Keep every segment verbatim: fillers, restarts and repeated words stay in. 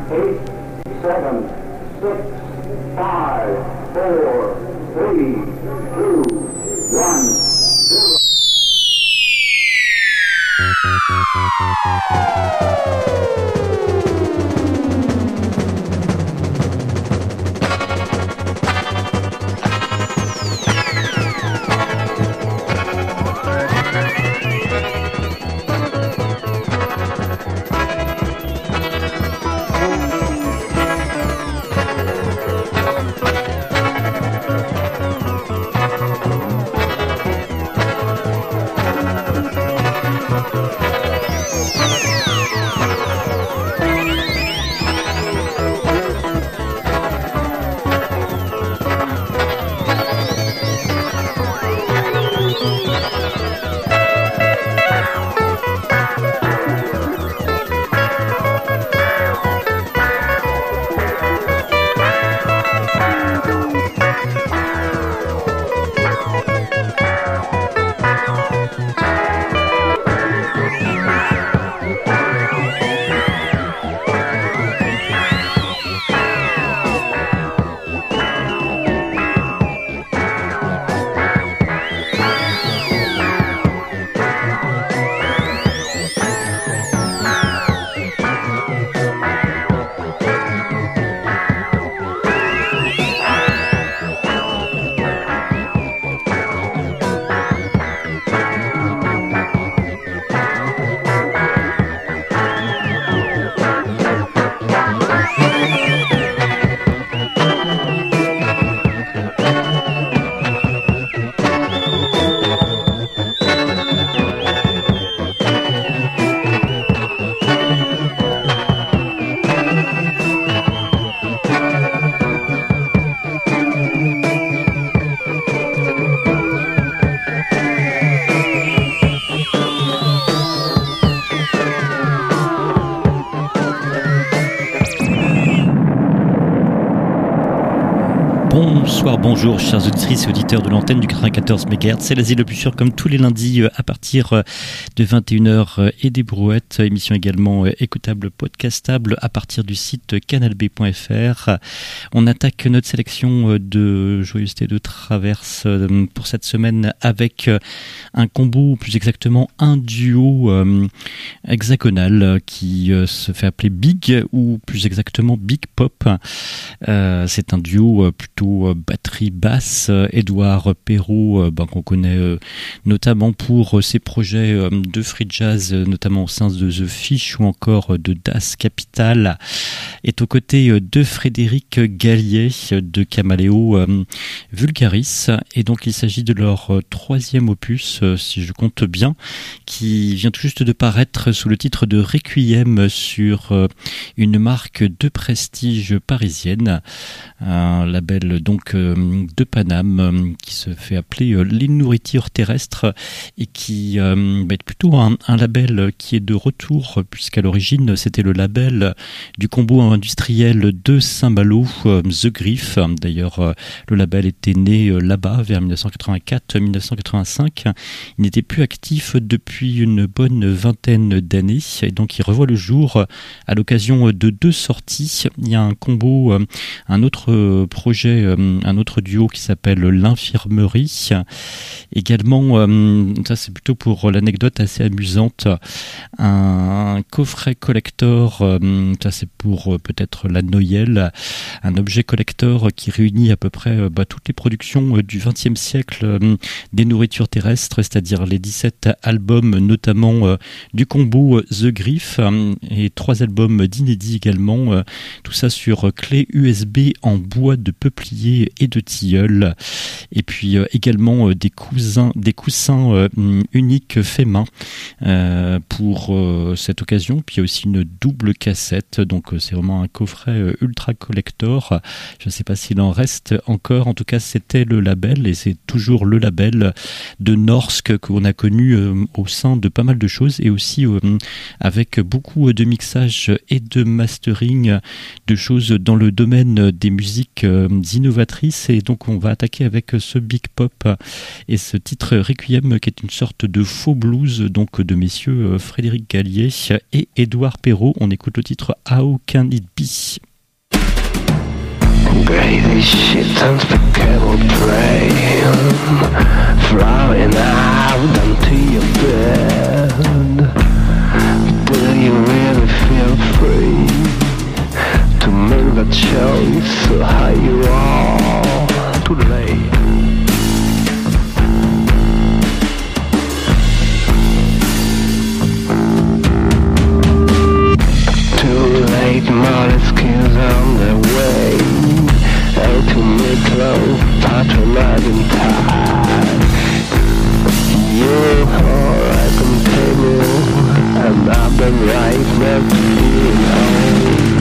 eight, seven, six, five, four, three, two, one, zero. Bonsoir, bonjour, chers auditrices et auditeurs de l'antenne du quatre-vingt-quatorze mégahertz. C'est l'Asile le plus sûr, comme tous les lundis à partir de vingt et une heures et des brouettes. Émission également écoutable, podcastable à partir du site canal b point f r. On attaque notre sélection de joyeuseté de traverse pour cette semaine avec un combo, ou plus exactement un duo hexagonal qui se fait appeler Big, ou plus exactement Big Pop. C'est un duo plutôt batterie basse. Édouard Perrault, ben, qu'on connaît euh, notamment pour euh, ses projets euh, de free jazz, euh, notamment au sein de The Fish ou encore euh, de Das Capital, est aux côtés euh, de Frédéric Gallier euh, de Camaleo euh, Vulgaris. Et donc il s'agit de leur euh, troisième opus, euh, si je compte bien, qui vient tout juste de paraître sous le titre de Requiem sur euh, une marque de prestige parisienne, un label donc euh, de Paname euh, qui se fait appeler euh, Les Nourritures Terrestres et qui euh, bah, est plutôt un, un label qui est de retour, puisqu'à l'origine c'était le label du combo industriel de Saint-Malo, euh, The Griff. D'ailleurs euh, le label était né euh, là-bas vers dix-neuf cent quatre-vingt-quatre dix-neuf cent quatre-vingt-cinq. Il n'était plus actif depuis une bonne vingtaine d'années et donc il revoit le jour à l'occasion de deux sorties. Il y a un combo, euh, un autre euh, projet, euh, un autre duo qui s'appelle L'Infirmerie. Également, euh, ça c'est plutôt pour l'anecdote assez amusante, un coffret collector, euh, ça c'est pour euh, peut-être la Noël, un objet collector qui réunit à peu près euh, bah, toutes les productions euh, du vingtième siècle euh, des nourritures terrestres, c'est-à-dire les dix-sept albums notamment euh, du combo euh, The Griff euh, et trois albums d'inédits également, euh, tout ça sur euh, clé U S B en bois de peuplier et de tilleul, et puis euh, également euh, des coussins, des coussins euh, uniques faits main euh, pour euh, cette occasion. Puis il y a aussi une double cassette, donc euh, c'est vraiment un coffret euh, ultra collector. Je ne sais pas s'il en reste encore, en tout cas c'était le label et c'est toujours le label de Norsk qu'on a connu euh, au sein de pas mal de choses, et aussi euh, avec beaucoup de mixage et de mastering de choses dans le domaine des musiques euh, innovatrices. Chris, et donc on va attaquer avec ce Big Pop et ce titre Requiem qui est une sorte de faux blues donc de messieurs Frédéric Gallier et Édouard Perrault. On écoute le titre How Can It Be? Crazy shit unspeakable pain, flowing out onto your bed. Do you really feel free to make that choice? So how you are too late. Too late, molecules on the way. To make love, patronizing time. You are I continue, and I've been right next to you.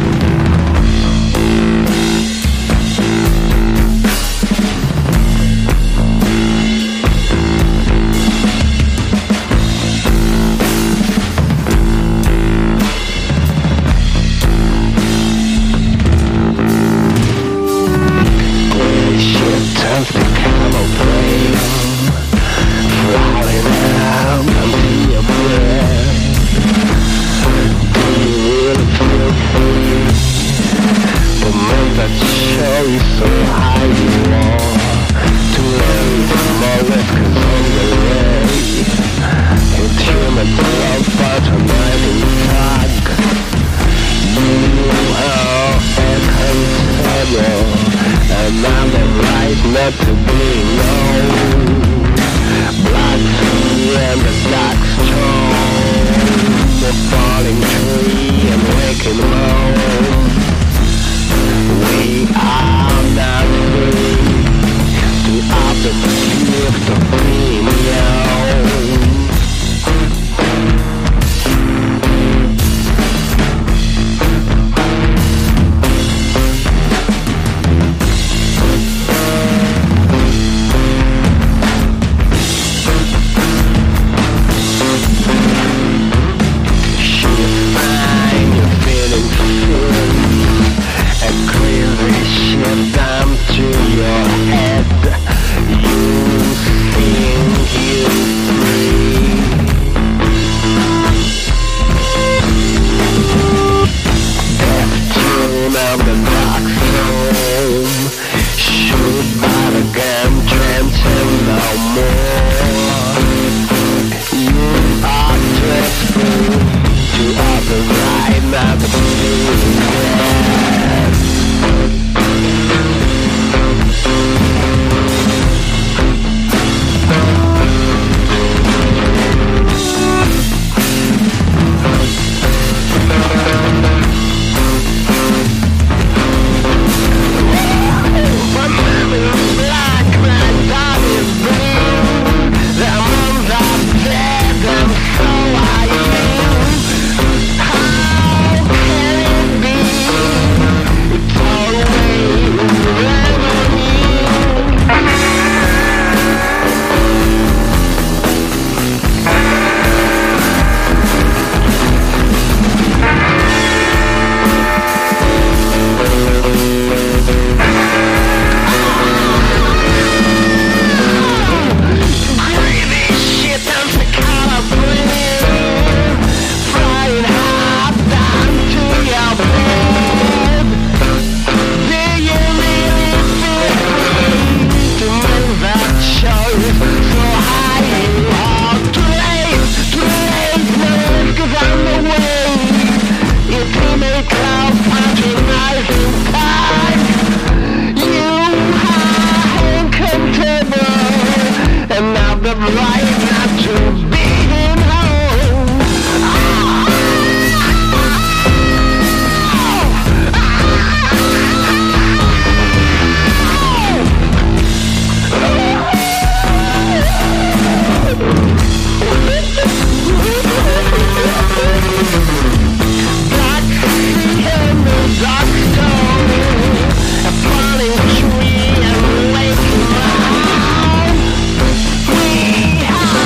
We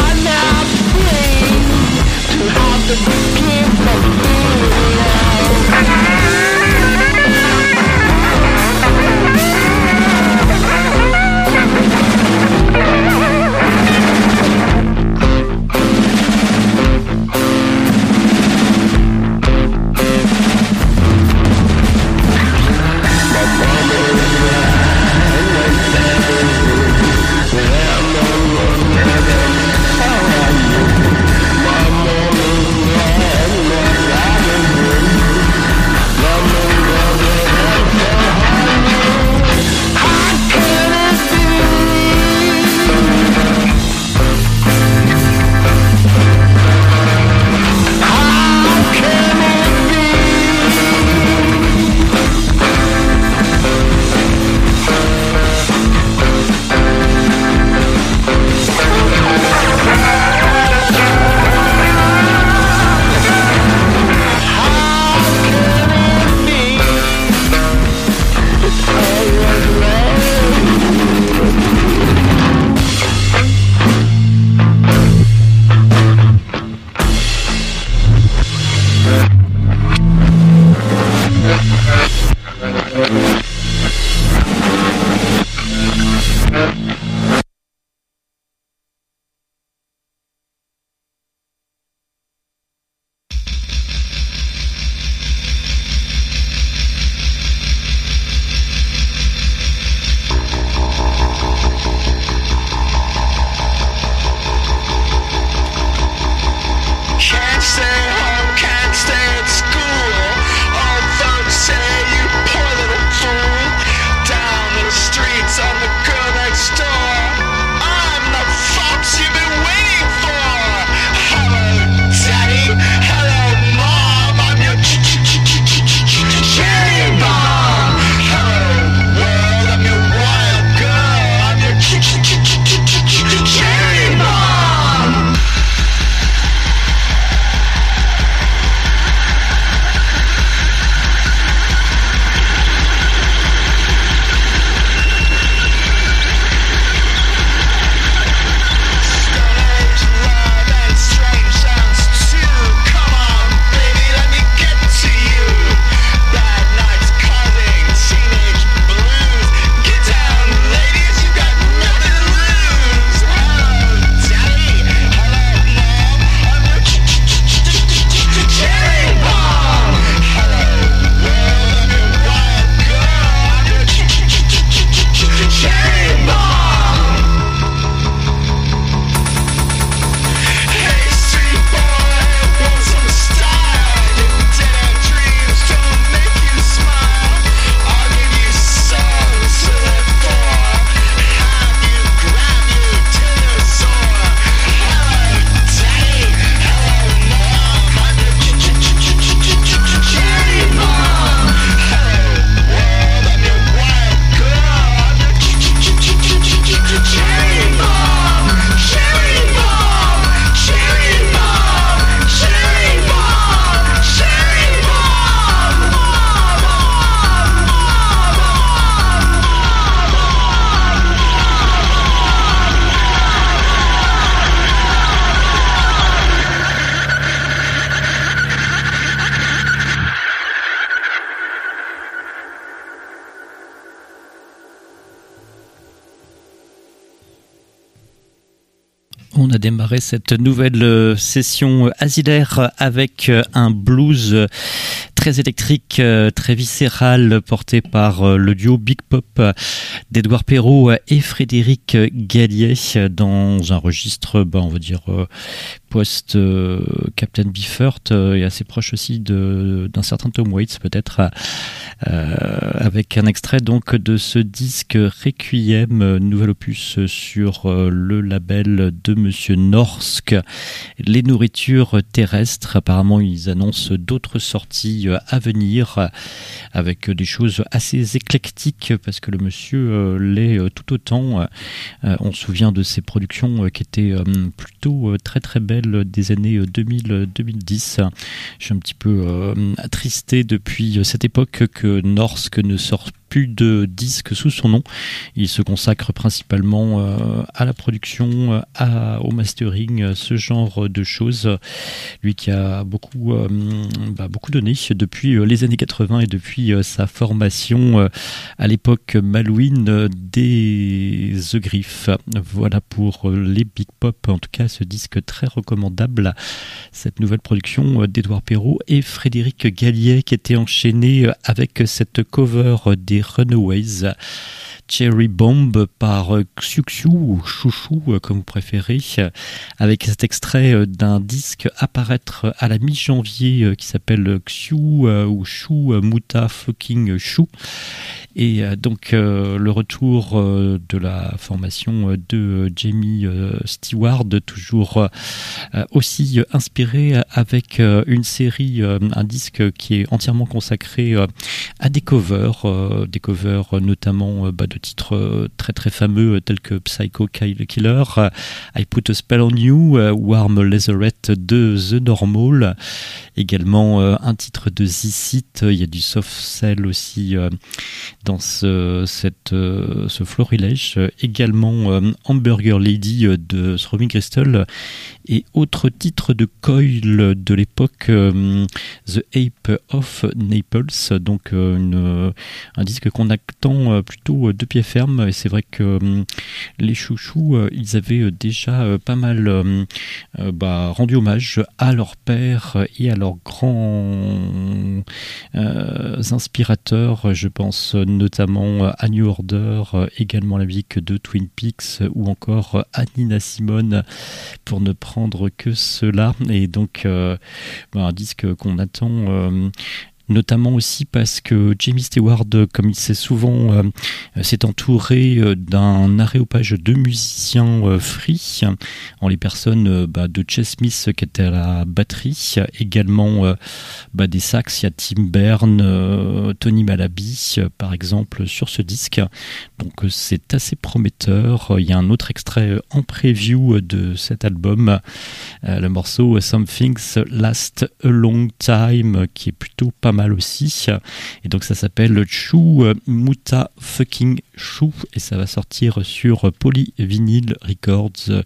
On a démarré cette nouvelle session asilaire avec un blues très électrique, très viscéral, porté par le duo Big Pop d'Edouard Perrault et Frédéric Gallier dans un registre, ben, on va dire, post euh, Captain Beefheart euh, et assez proche aussi de, d'un certain Tom Waits peut-être, euh, avec un extrait donc de ce disque Requiem, nouvel opus sur euh, le label de Monsieur Norsk, Les Nourritures Terrestres. Apparemment ils annoncent d'autres sorties euh, à venir euh, avec des choses assez éclectiques parce que le monsieur euh, l'est euh, tout autant. Euh, on se souvient de ses productions euh, qui étaient euh, plutôt euh, très très belles des années deux mille deux mille dix. Je suis un petit peu euh, attristé depuis cette époque que Norsk ne sort plus de disques sous son nom. Il se consacre principalement euh, à la production, à, au mastering, ce genre de choses. Lui qui a beaucoup, euh, bah, beaucoup donné depuis les années quatre-vingts et depuis euh, sa formation euh, à l'époque Malouine euh, des The Griffes. Voilà pour les Big Pop, en tout cas ce disque très recommandable, cette nouvelle production d'Edouard Perrault et Frédéric Gallier qui était enchaîné avec cette cover des Runaways, Cherry Bomb par Xiu Xiu ou Chouchou comme vous préférez, avec cet extrait d'un disque à paraître à la mi-janvier qui s'appelle Xiu ou Chou Muta Fucking Chou. Et donc euh, le retour euh, de la formation de Jamie euh, Stewart, toujours euh, aussi inspiré avec euh, une série, euh, un disque qui est entièrement consacré euh, à des covers, euh, des covers notamment euh, bah, de titres euh, très très fameux tels que Psycho Killer, euh, I Put a Spell on You, euh, Warm Leatherette de The Normal, également euh, un titre de Z-Sit, il y a du soft cell aussi euh, dans ce, cette, euh, ce florilège, également euh, Hamburger Lady de Throbbing Crystal et autre titre de Coil de l'époque, euh, The Ape of Naples, donc euh, une, un disque qu'on attend plutôt de pied ferme. Et c'est vrai que euh, les chouchous, euh, ils avaient déjà euh, pas mal euh, euh, bah, rendu hommage à leur père et à leurs grands euh, inspirateurs, je pense notamment à New Order, également la musique de Twin Peaks ou encore à Nina Simone, pour ne prendre que cela. Et donc euh, bah, un disque qu'on attend euh, notamment aussi parce que Jamie Stewart, comme il s'est souvent euh, s'est entouré euh, d'un aréopage de musiciens euh, free, en les personnes euh, bah, de Chess Smith qui était à la batterie, également euh, bah, des sax, il y a Tim Berne, euh, Tony Malaby euh, par exemple sur ce disque, donc euh, c'est assez prometteur. Il y a un autre extrait en preview de cet album, euh, le morceau Something's Last a Long Time, qui est plutôt pas mal aussi, et donc ça s'appelle Chou Muta Fucking Chou et ça va sortir sur Polyvinyl Records euh,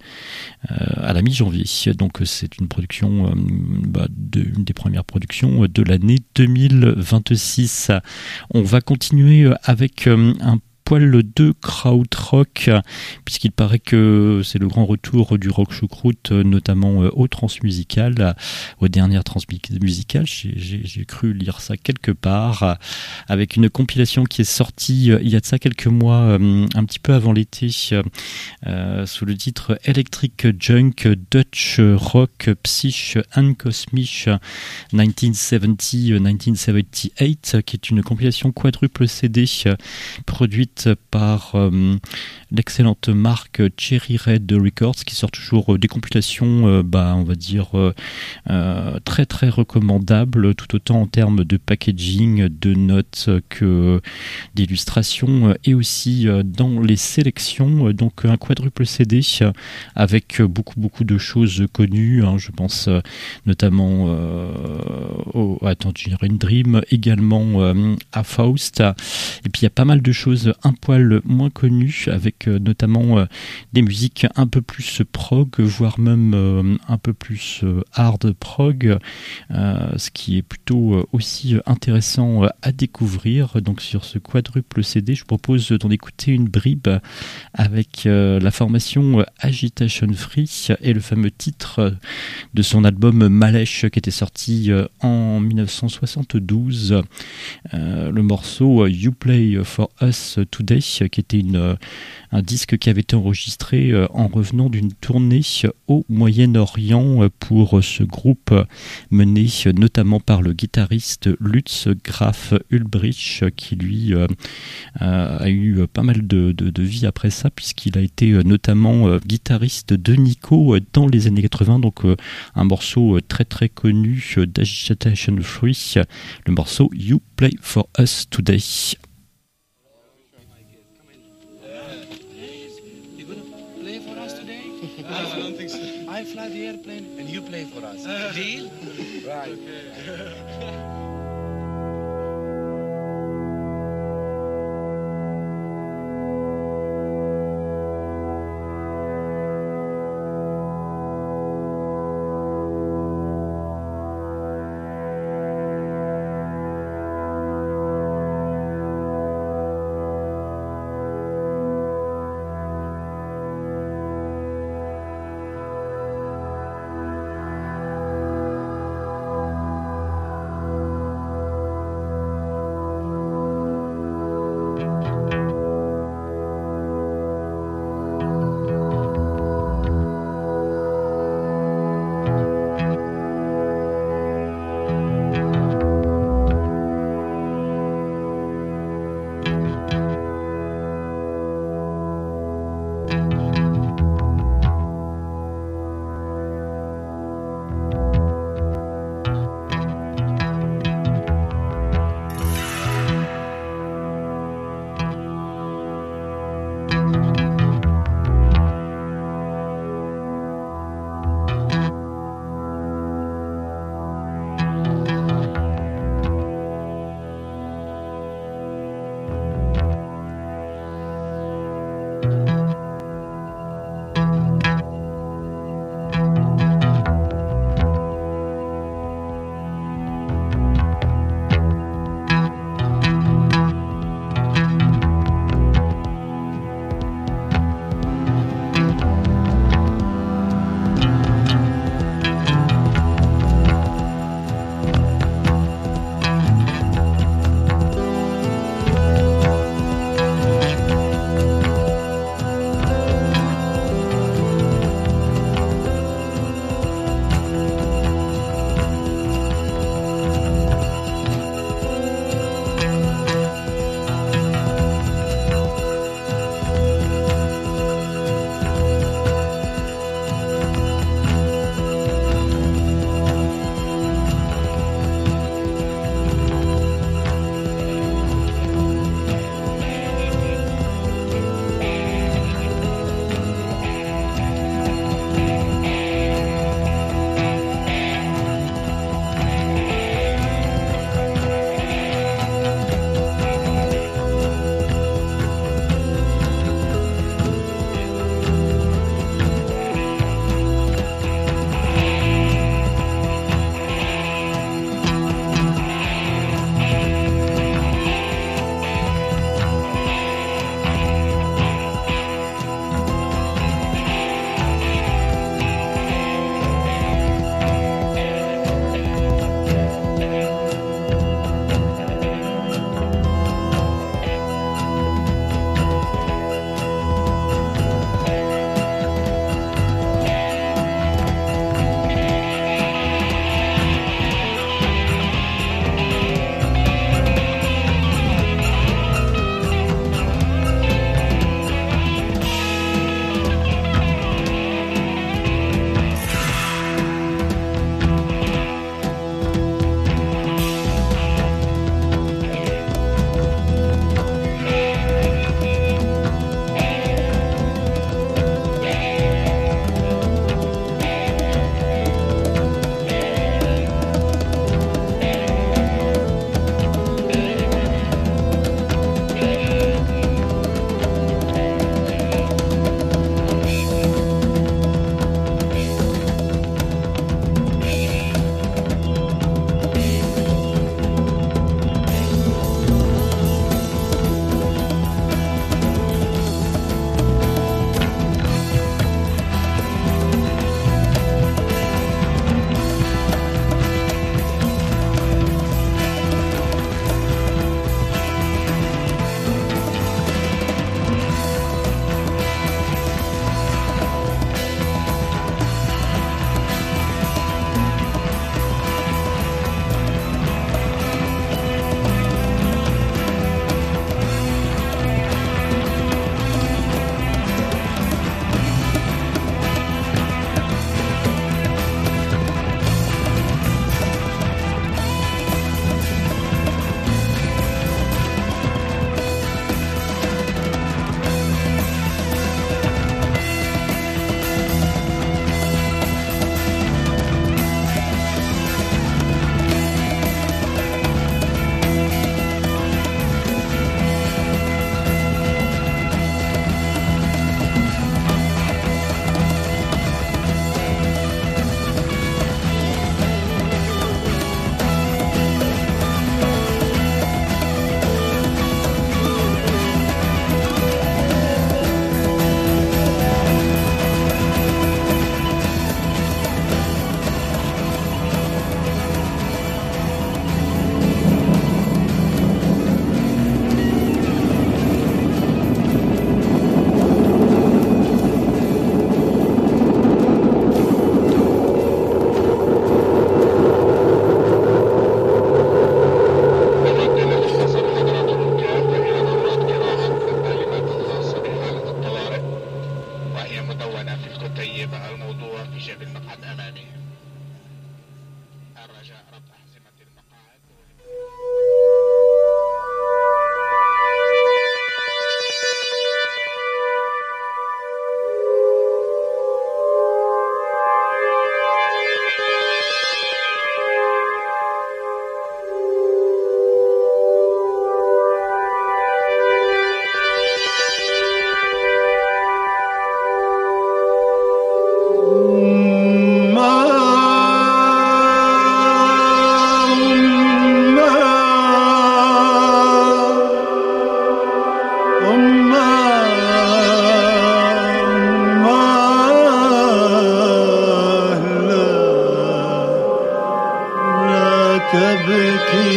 à la mi-janvier. Donc c'est une production, euh, bah, de, une des premières productions de l'année deux mille vingt-six. On va continuer avec euh, un poil de krautrock, puisqu'il paraît que c'est le grand retour du rock choucroute, notamment aux transmusicales, aux dernières transmusicales. J'ai, j'ai, j'ai cru lire ça quelque part, avec une compilation qui est sortie il y a de ça quelques mois, un petit peu avant l'été, euh, sous le titre Electric Junk Dutch Rock Psych and Cosmic dix-neuf soixante-dix à dix-neuf soixante-dix-huit, qui est une compilation quadruple C D produite par euh, l'excellente marque Cherry Red Records, qui sort toujours des compilations, euh, bah, on va dire euh, euh, très très recommandables, tout autant en termes de packaging, de notes que d'illustrations, et aussi euh, dans les sélections. Donc un quadruple C D avec beaucoup beaucoup de choses connues, hein, je pense euh, notamment euh, au à Tangerine Dream, également euh, à Faust, et puis il y a pas mal de choses un poil moins connu, avec euh, notamment euh, des musiques un peu plus prog, voire même euh, un peu plus euh, hard prog, euh, ce qui est plutôt euh, aussi intéressant euh, à découvrir. Donc sur ce quadruple C D, je vous propose d'en écouter une bribe avec euh, la formation Agitation Free et le fameux titre de son album Malèche qui était sorti euh, en dix-neuf cent soixante-douze. Euh, le morceau You Play For Us Today, qui était une, un disque qui avait été enregistré euh, en revenant d'une tournée au Moyen-Orient pour ce groupe mené notamment par le guitariste Lutz Graf Ulbrich, qui lui euh, a eu pas mal de, de, de vie après ça, puisqu'il a été notamment euh, guitariste de Nico dans les années quatre-vingts, donc euh, un morceau très très connu d'Agitation Free, le morceau You Play For Us Today. I don't think so. I fly the airplane and you play for us. Deal? Right. Okay.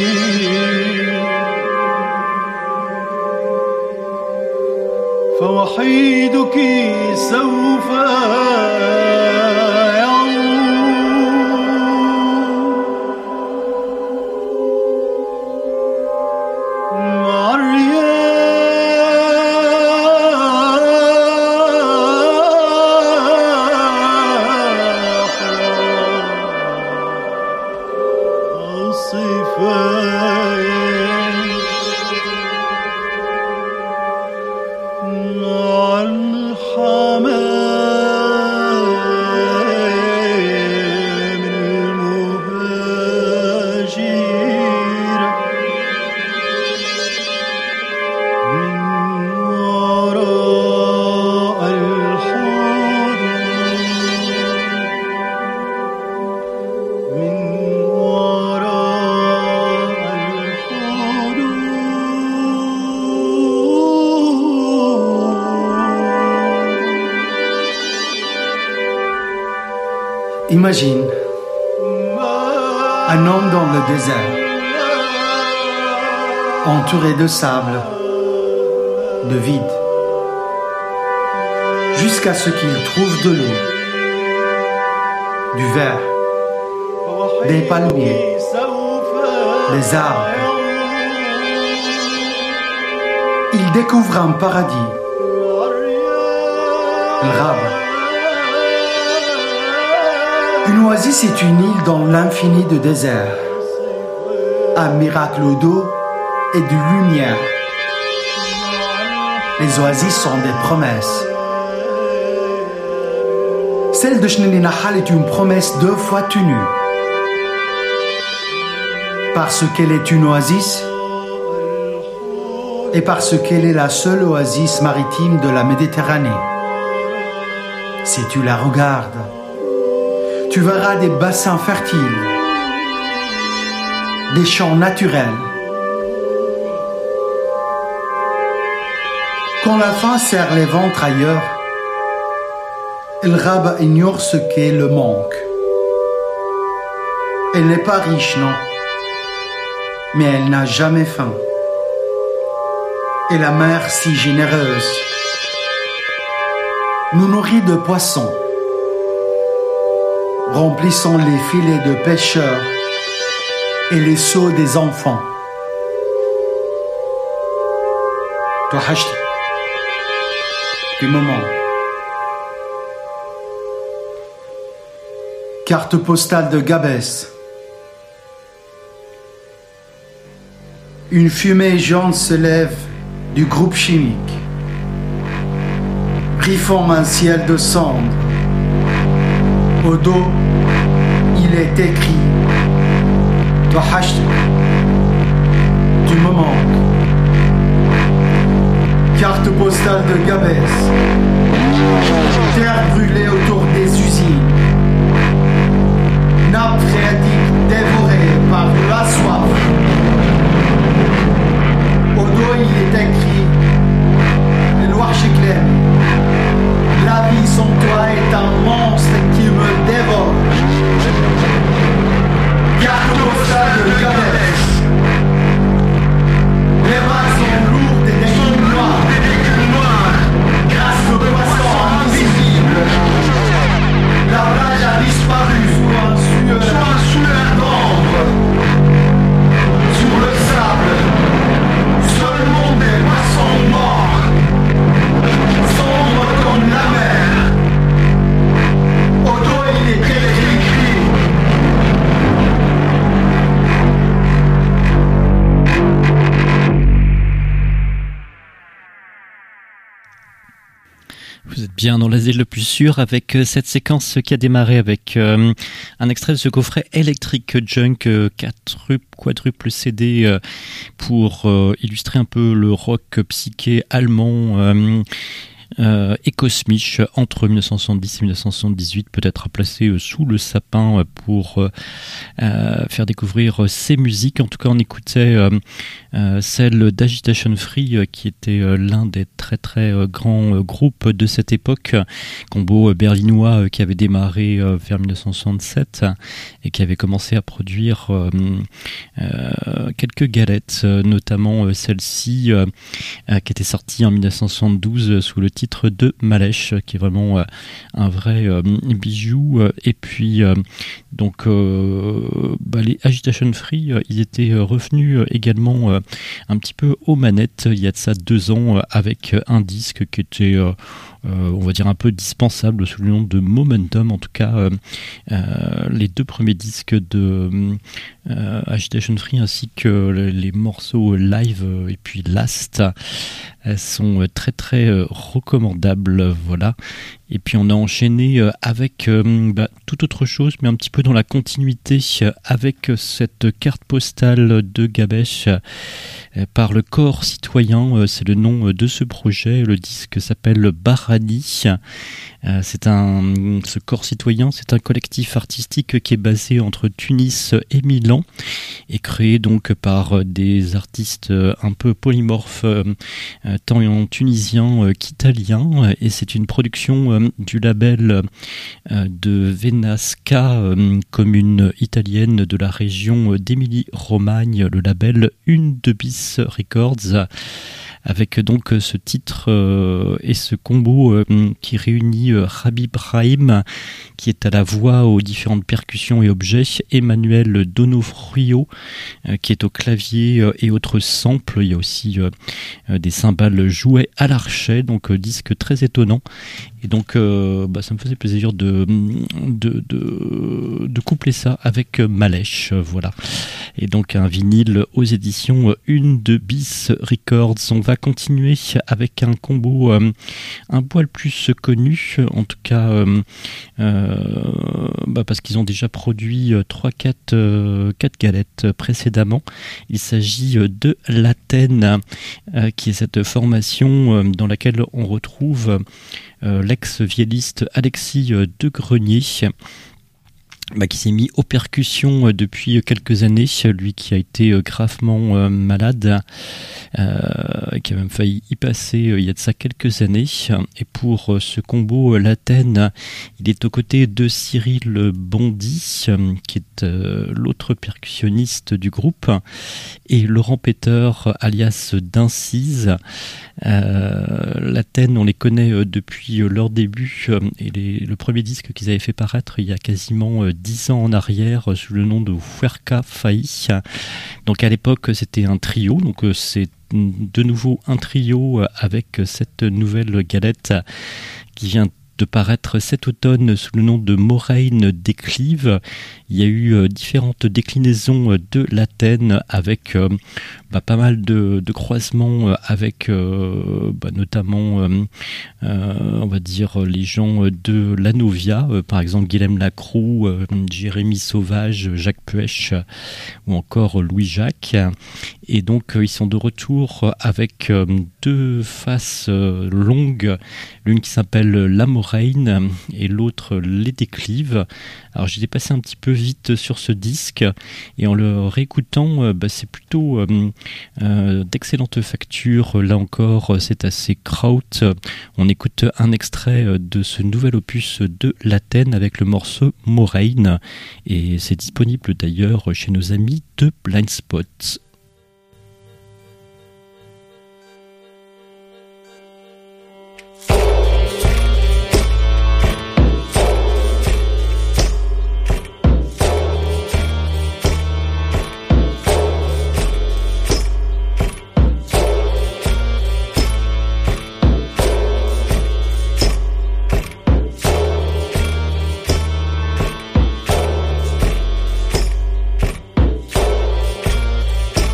فوحيدك سوف Imagine un homme dans le désert, entouré de sable, de vide, jusqu'à ce qu'il trouve de l'eau, du verre, des palmiers, des arbres. Il découvre un paradis, le Rab. Une oasis est une île dans l'infini de désert, un miracle d'eau et de lumière. Les oasis sont des promesses. Celle de Chneni Nahal est une promesse deux fois tenue. Parce qu'elle est une oasis et parce qu'elle est la seule oasis maritime de la Méditerranée. Si tu la regardes, tu verras des bassins fertiles, des champs naturels. Quand la faim serre les ventres ailleurs, El Rab ignore ce qu'est le manque. Elle n'est pas riche, non, mais elle n'a jamais faim. Et la mer si généreuse nous nourrit de poissons, remplissant les filets de pêcheurs et les seaux des enfants. توحشت du moment. Carte postale de Gabès. Une fumée jaune se lève du groupe chimique, griffant un ciel de cendres. Au dos, il est écrit توحشت tu me manques. Carte postale de Gabès. Terre brûlée autour des usines. Nappe phréatique dévorée par la soif. Au dos, il est écrit Loire Chiclem. La vie sans toi est un monstre qui me dévore. Carte postale de Gabès. Les vagues sont lourdes et des gueules noires. Grâce aux poissons invisibles. La plage a disparu sous un sueur, sous un sueur d'ombre. Sur le sable, seulement des poissons morts. Sombre comme la mer. Au dos, il est écrit. Vous êtes bien dans l'asile le plus sûr avec cette séquence qui a démarré avec euh, un extrait de ce coffret Electric Junk euh, quadruple, quadruple C D euh, pour euh, illustrer un peu le rock psyché allemand. Euh, euh, et Cosmich entre dix-neuf cent soixante-dix et dix-neuf cent soixante-dix-huit, peut-être à placer euh, sous le sapin pour euh, euh, faire découvrir euh, ces musiques. En tout cas, on écoutait euh, euh, celle d'Agitation Free, euh, qui était euh, l'un des très très euh, grands euh, groupes de cette époque, combo euh, berlinois euh, qui avait démarré euh, vers dix-neuf cent soixante-sept et qui avait commencé à produire euh, euh, quelques galettes, euh, notamment euh, celle-ci euh, euh, qui était sortie en dix-neuf cent soixante-douze euh, sous le titre de Malèche, qui est vraiment euh, un vrai euh, bijou. Et puis euh, donc euh, bah, les Agitation Free, euh, ils étaient euh, revenus euh, également euh, un petit peu aux manettes il y a de ça deux ans euh, avec un disque qui était euh, Euh, on va dire un peu dispensable sous le nom de Momentum. En tout cas, euh, euh, les deux premiers disques de euh, Agitation Free ainsi que les, les morceaux live euh, et puis Last euh, sont très très euh, recommandables. Voilà. Et puis on a enchaîné euh, avec euh, bah, toute autre chose, mais un petit peu dans la continuité euh, avec cette carte postale de Gabèche euh, par le Corps Citoyen. Euh, c'est le nom euh, de ce projet. Le disque s'appelle Barani. Euh, c'est un, ce Corps Citoyen, c'est un collectif artistique qui est basé entre Tunis et Milan et créé donc par des artistes un peu polymorphes, euh, tant tunisiens qu'italiens. Et c'est une production euh, du label euh, de Venasca, euh, commune italienne de la région d'Émilie-Romagne, le label Une de Bis Records, avec donc ce titre euh, et ce combo euh, qui réunit euh, Habib Brahim, qui est à la voix, aux différentes percussions et objets, Emmanuel Donofrio, euh, qui est au clavier euh, et autres samples. Il y a aussi euh, euh, des cymbales jouées à l'archet, donc euh, disque très étonnant. Et donc euh, bah, ça me faisait plaisir de, de, de, de coupler ça avec Malèche, euh, voilà. Et donc un vinyle aux éditions Une de Bis Records. On va continuer avec un combo euh, un poil plus connu, en tout cas euh, euh, bah parce qu'ils ont déjà produit trois quatre euh, quatre galettes précédemment. Il s'agit de l'Athènes, euh, qui est cette formation euh, dans laquelle on retrouve euh, l'ex-vielliste Alexis de Grenier, Bah, qui s'est mis aux percussions depuis quelques années, lui qui a été gravement euh, malade, euh, qui a même failli y passer euh, il y a de ça quelques années. Et pour euh, ce combo euh, l'Athènes, il est aux côtés de Cyril Bondy, euh, qui est euh, l'autre percussionniste du groupe, et Laurent Peter, alias d'Incise. Euh, L'Athènes, on les connaît euh, depuis euh, leur début, euh, et les, le premier disque qu'ils avaient fait paraître il y a quasiment euh, dix ans en arrière, euh, sous le nom de Fuerca Fai. Donc à l'époque c'était un trio, donc euh, c'est de nouveau un trio euh, avec cette nouvelle galette euh, qui vient de paraître cet automne sous le nom de Moraine Déclive. Il y a eu euh, différentes déclinaisons de l'Athènes avec euh, bah, pas mal de, de croisements avec euh, bah, notamment euh, euh, on va dire les gens de la Novia, euh, par exemple Guilhem Lacroix, euh, Jérémy Sauvage, Jacques Puech euh, ou encore Louis Jacques. Et donc euh, ils sont de retour avec euh, deux faces euh, longues, l'une qui s'appelle La Moraine et l'autre Les Déclives. Alors j'ai dépassé un petit peu vite sur ce disque, et en le réécoutant, euh, bah, c'est plutôt euh, euh, d'excellente facture. Là encore, c'est assez kraut. On écoute un extrait de ce nouvel opus de l'Athènes avec le morceau Moraine, et c'est disponible d'ailleurs chez nos amis de Blind Spot. We'll be right back.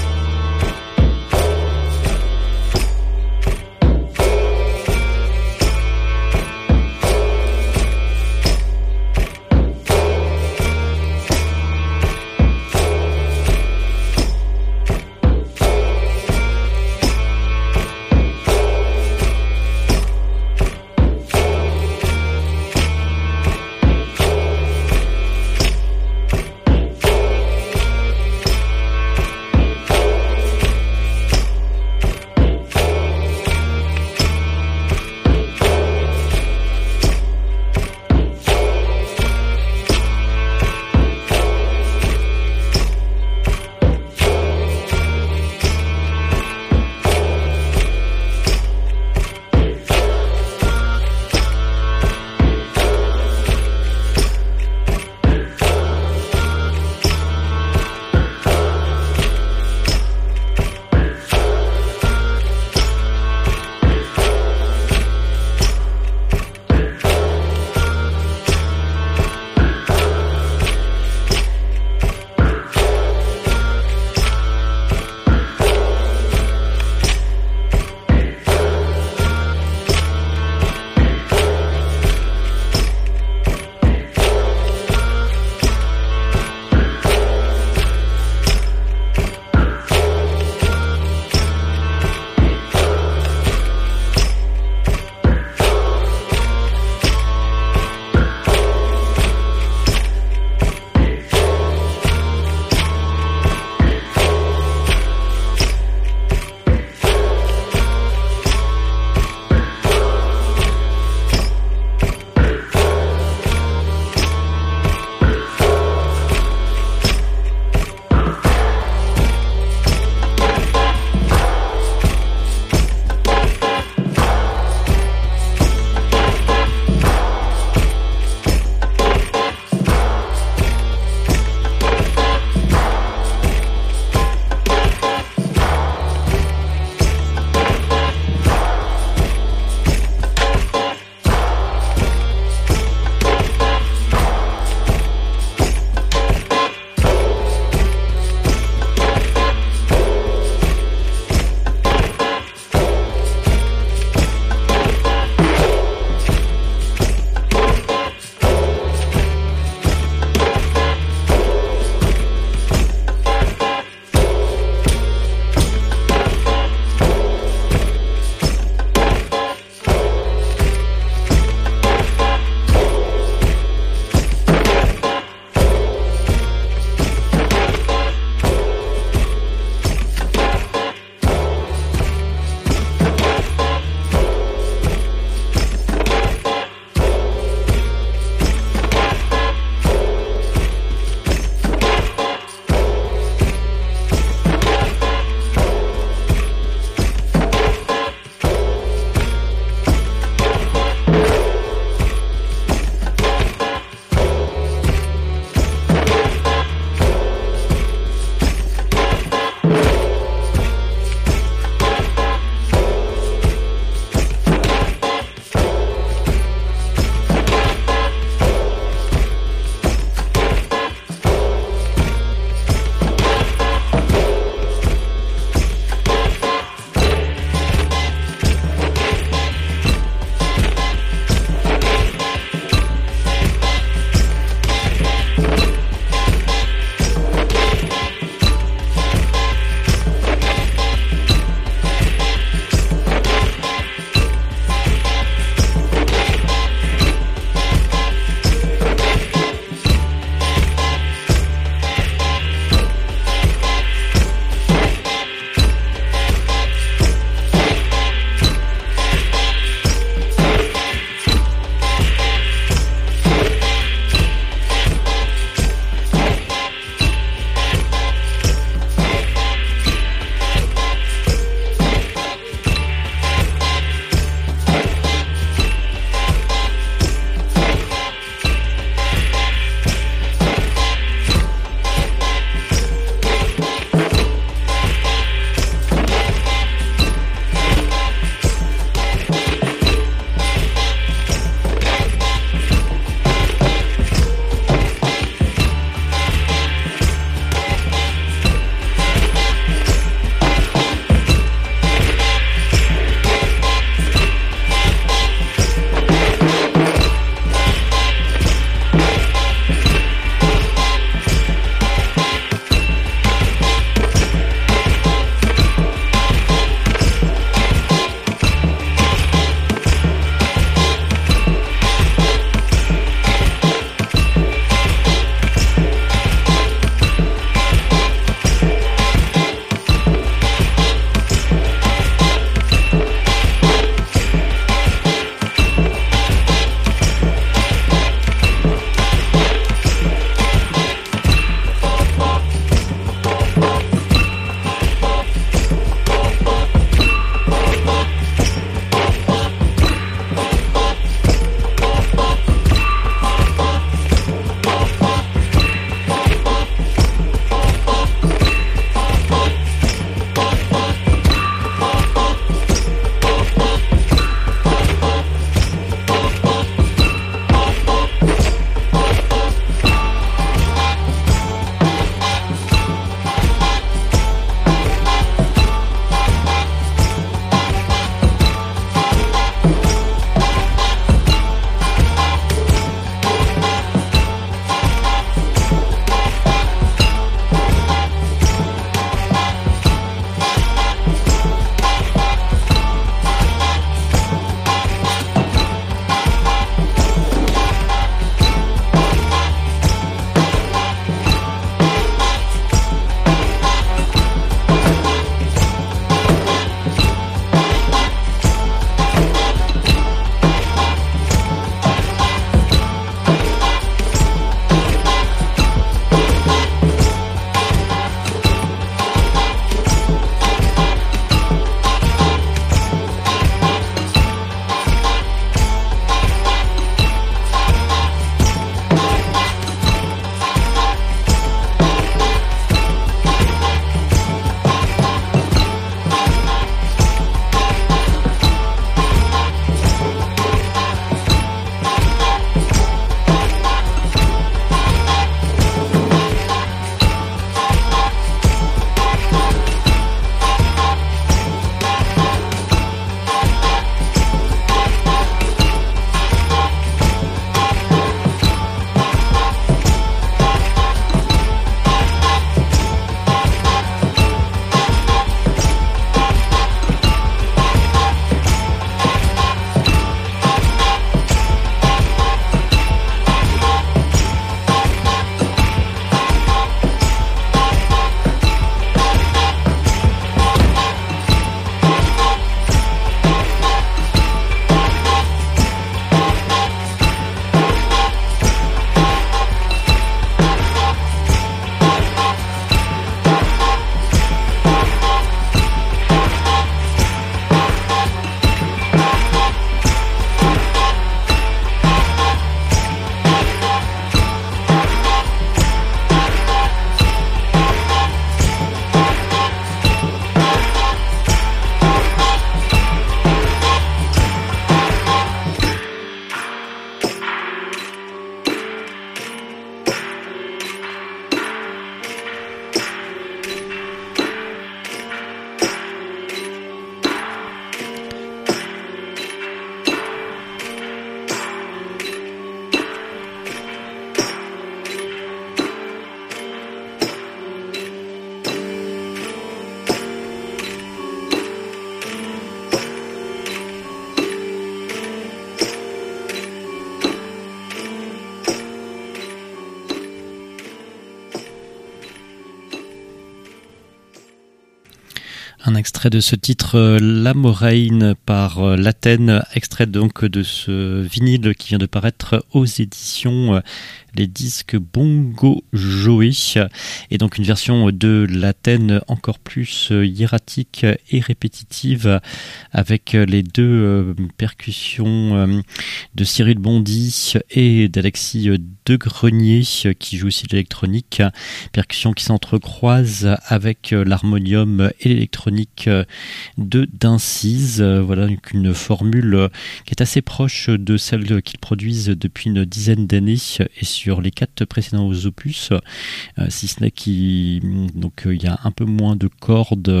Un extrait de ce titre, La Moraine par l'Athènes, extrait donc de ce vinyle qui vient de paraître aux éditions Les Disques Bongo Joey, et donc une version de l'Athènes encore plus hiératique et répétitive avec les deux percussions de Cyril Bondy et d'Alexis Degrenier qui joue aussi de l'électronique, percussions qui s'entrecroisent avec l'harmonium et l'électronique de d'Incise. Voilà une formule qui est assez proche de celle qu'ils produisent depuis une dizaine d'années et sur les quatre précédents opus, si ce n'est qu'il donc il y a un peu moins de cordes,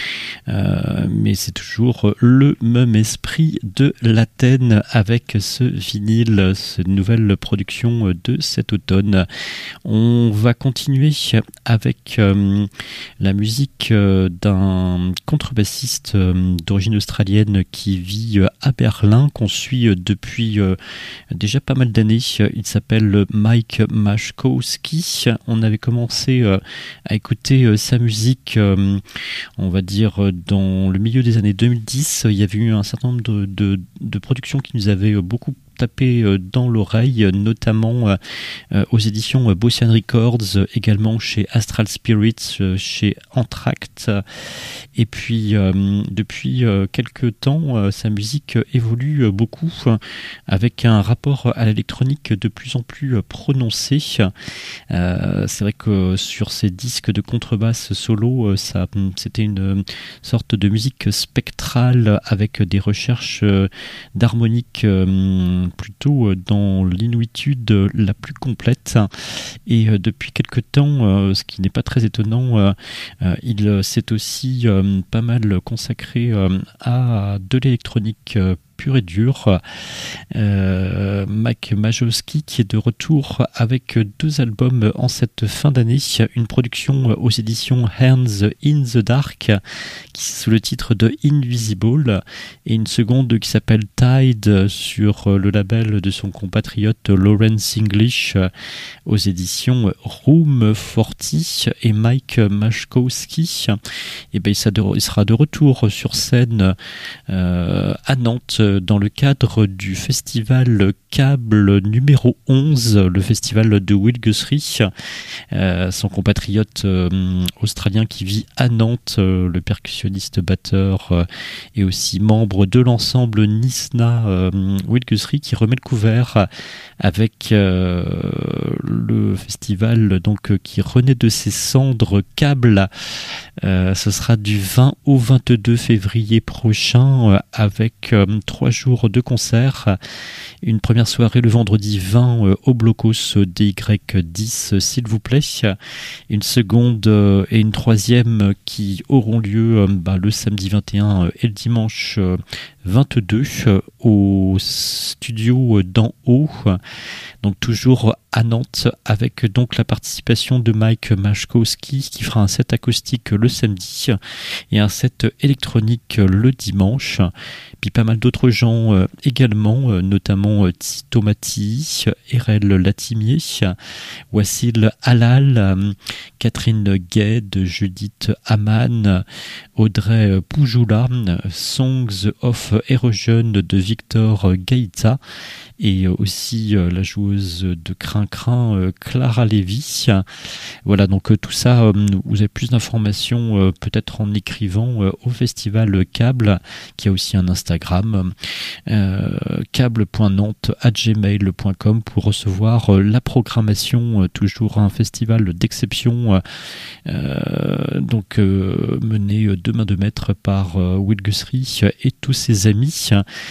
euh, mais c'est toujours le même esprit de l'Athènes avec ce vinyle, cette nouvelle production de cet automne. On va continuer avec euh, la musique euh, d'un contrebassiste euh, d'origine australienne qui vit euh, à Berlin, qu'on suit euh, depuis euh, déjà pas mal d'années. Il s'appelle Mike Mashkowski. On avait commencé euh, à écouter euh, sa musique, euh, on va dire, euh, dans le milieu des années deux mille dix. Il y avait eu un certain nombre de, de, de productions qui nous avaient beaucoup tapé dans l'oreille, notamment euh, aux éditions Bosnian Records, également chez Astral Spirits, chez Entracte. Et puis euh, depuis euh, quelques temps, euh, sa musique évolue beaucoup, euh, avec un rapport à l'électronique de plus en plus prononcé. Euh, c'est vrai que sur ces disques de contrebasse solo, ça, c'était une sorte de musique spectrale avec des recherches d'harmonique euh, plutôt dans l'inouïtude la plus complète. Et euh, depuis quelque temps, euh, ce qui n'est pas très étonnant, euh, euh, il s'est aussi euh, pas mal consacré euh, à de l'électronique euh, pur et dur. Euh, Mike Mashkowski qui est de retour avec deux albums en cette fin d'année, une production aux éditions Hands in the Dark qui est sous le titre de Invisible, et une seconde qui s'appelle Tide sur le label de son compatriote Lawrence English aux éditions Room quarante. Et Mike Mashkowski, et ben, il sera de retour sur scène euh, à Nantes dans le cadre du festival Câble numéro onze, le festival de Will Guthrie, euh, son compatriote euh, australien qui vit à Nantes, euh, le percussionniste batteur euh, et aussi membre de l'ensemble Nisna, euh, Will Guthrie, qui remet le couvert avec euh, le festival donc euh, qui renaît de ses cendres Câble. Euh, ce sera du vingt au vingt-deux février prochain euh, avec euh, trois jours de concert. Une première soirée le vendredi vingt euh, au Blocos D Y dix, s'il vous plaît. Une seconde euh, et une troisième qui auront lieu euh, bah, le samedi vingt et un euh, et le dimanche euh, vingt-deux euh, au studio d'en haut. Donc toujours à Nantes, avec donc la participation de Mike Mashkowski qui fera un set acoustique le samedi et un set électronique le dimanche. Puis pas mal d'autres gens euh, également, euh, notamment euh, Tito Mati, Erel Latimier, Wassil Halal, euh, Catherine Gued, Judith Aman, Audrey Poujoula, Songs of Erosion de Victor Gaïta, et aussi euh, la joueuse de Crin Crin, euh, Clara Lévy. Voilà, donc euh, tout ça, euh, vous avez plus d'informations euh, peut-être en écrivant euh, au festival Câble, qui a aussi un Instagram, euh, câble point nantes arobase gmail point com, pour recevoir euh, la programmation, euh, toujours un festival d'exception, euh, donc euh, mené de main de maître par euh, Will Guthrie et tous ses amis.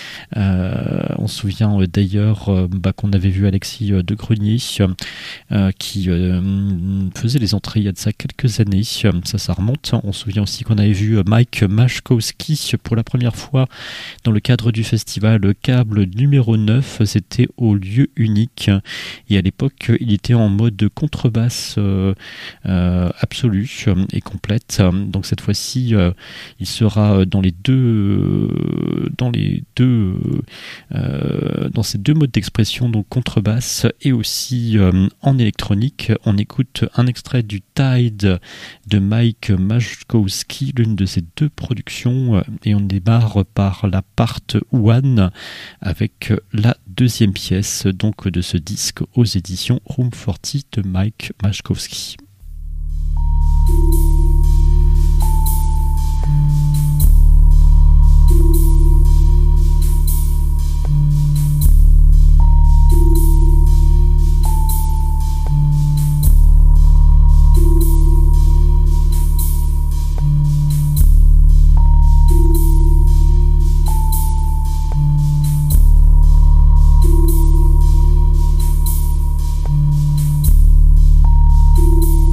Euh, on se souvient euh, d'ailleurs euh, bah, qu'on avait vu Alexis euh, Degrenier euh, qui euh, faisait les entrées il y a de ça quelques années, ça ça remonte. On se souvient aussi qu'on avait vu Mike Mashkowski pour la première fois dans le cadre du festival Câble numéro neuf, c'était au lieu unique, et à l'époque il était en mode contrebasse euh, euh, absolu, et qu'on complète. Donc cette fois-ci, euh, il sera dans les deux, dans les deux, euh, dans ces deux modes d'expression, donc contrebasse et aussi euh, en électronique. On écoute un extrait du Tide de Mike Maszkowski, l'une de ses deux productions, et on démarre par la part one avec la deuxième pièce donc de ce disque aux éditions Room quarante de Mike Maszkowski. Thank you.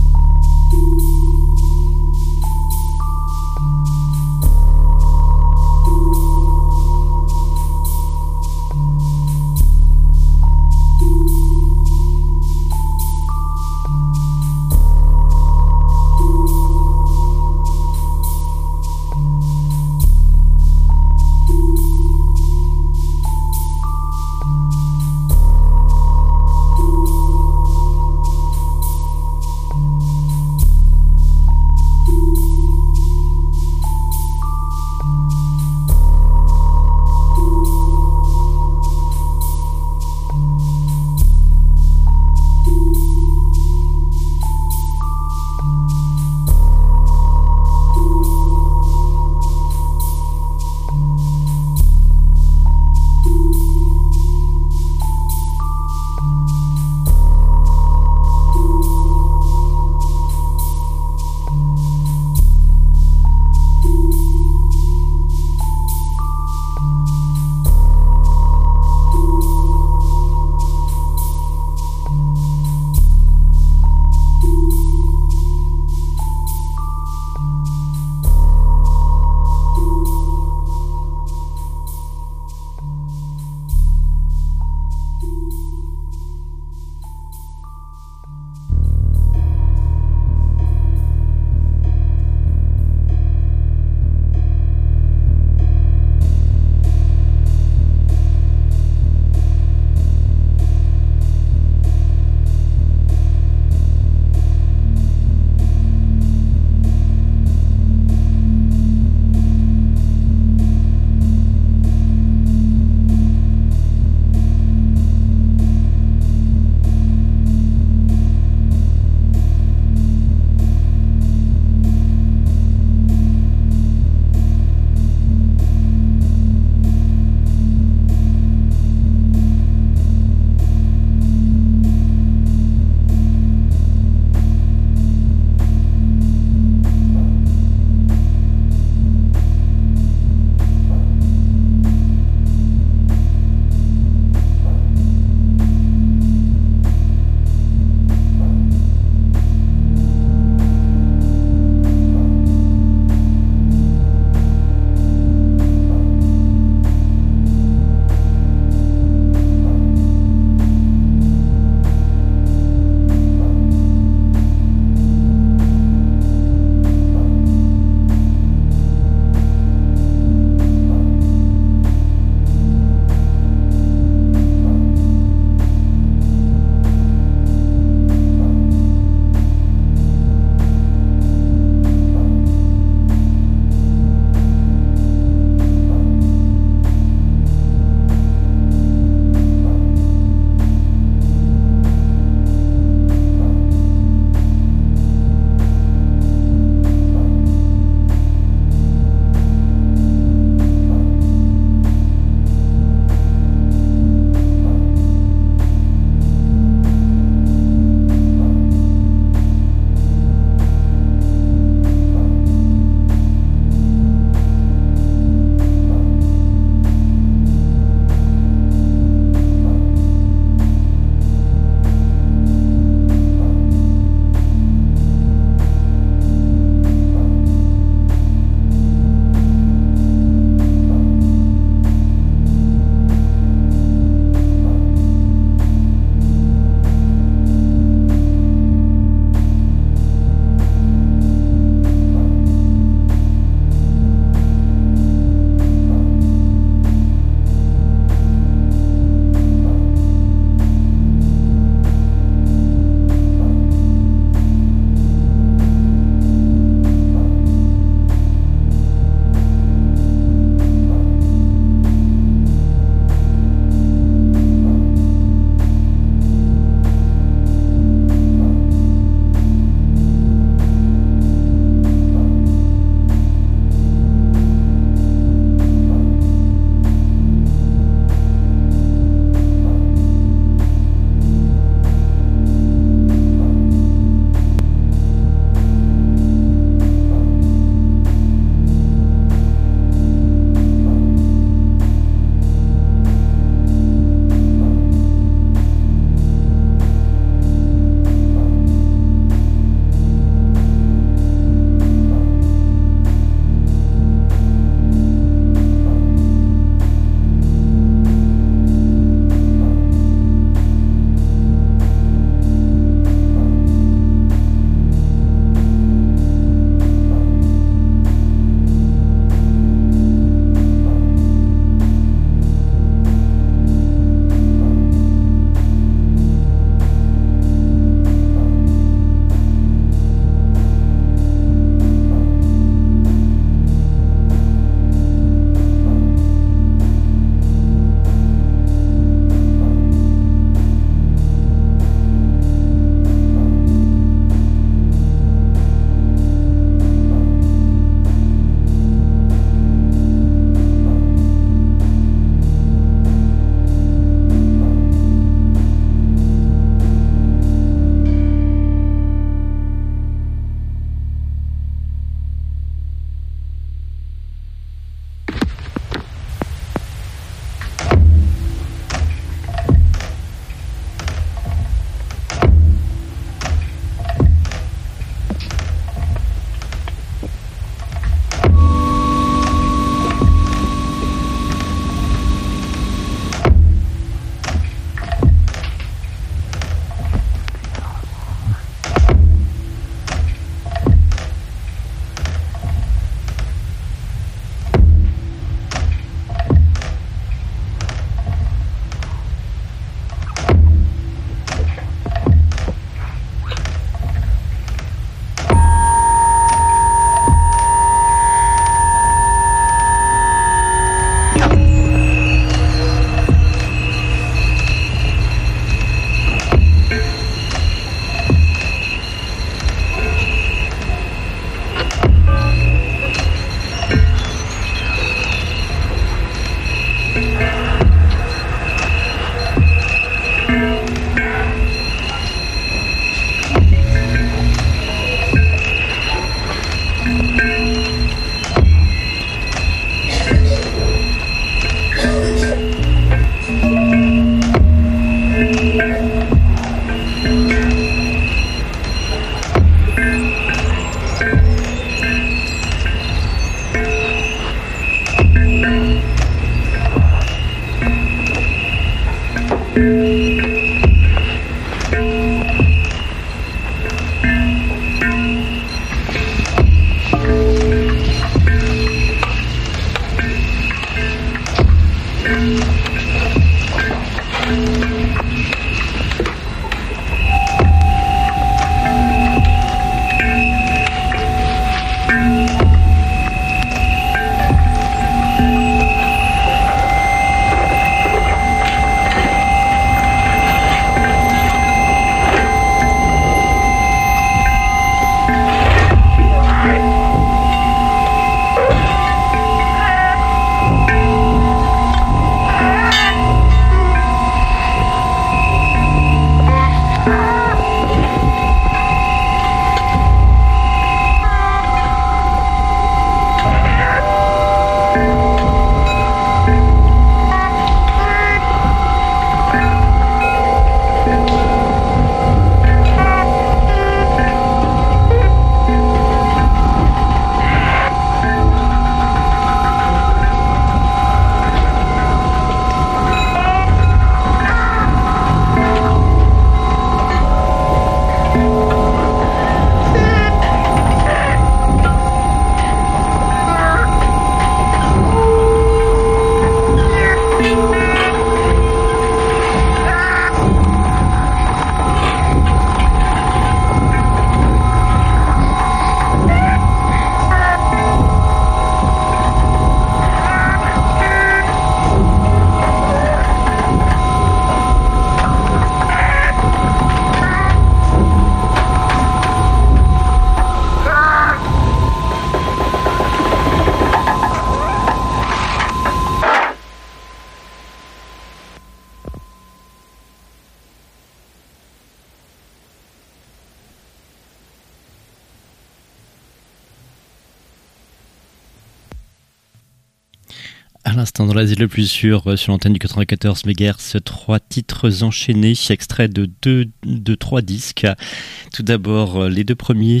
À l'instant dans l'asile le plus sûr, sur l'antenne du quatre-vingt-quatorze mégahertz, trois titres enchaînés, extraits de deux, de trois disques. Tout d'abord, les deux premiers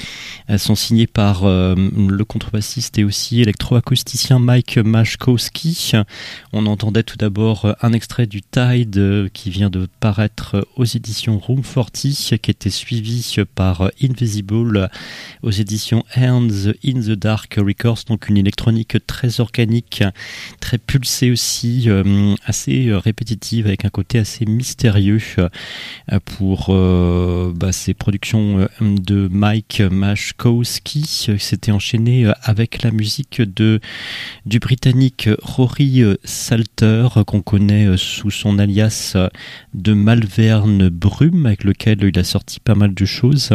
sont signés par le contrebassiste et aussi électroacousticien Mike Mashkowski. On entendait tout d'abord un extrait du Tide qui vient de paraître aux éditions Room quarante, qui était suivi par Invisible aux éditions Hands in the Dark Records, donc une électronique très organique, très pulsée aussi, euh, assez répétitive, avec un côté assez mystérieux euh, pour euh, bah, ces productions de Mike Mashkowski. C'était enchaîné avec la musique de du britannique Rory Salter, qu'on connaît sous son alias de Malvern Brume, avec lequel il a sorti pas mal de choses.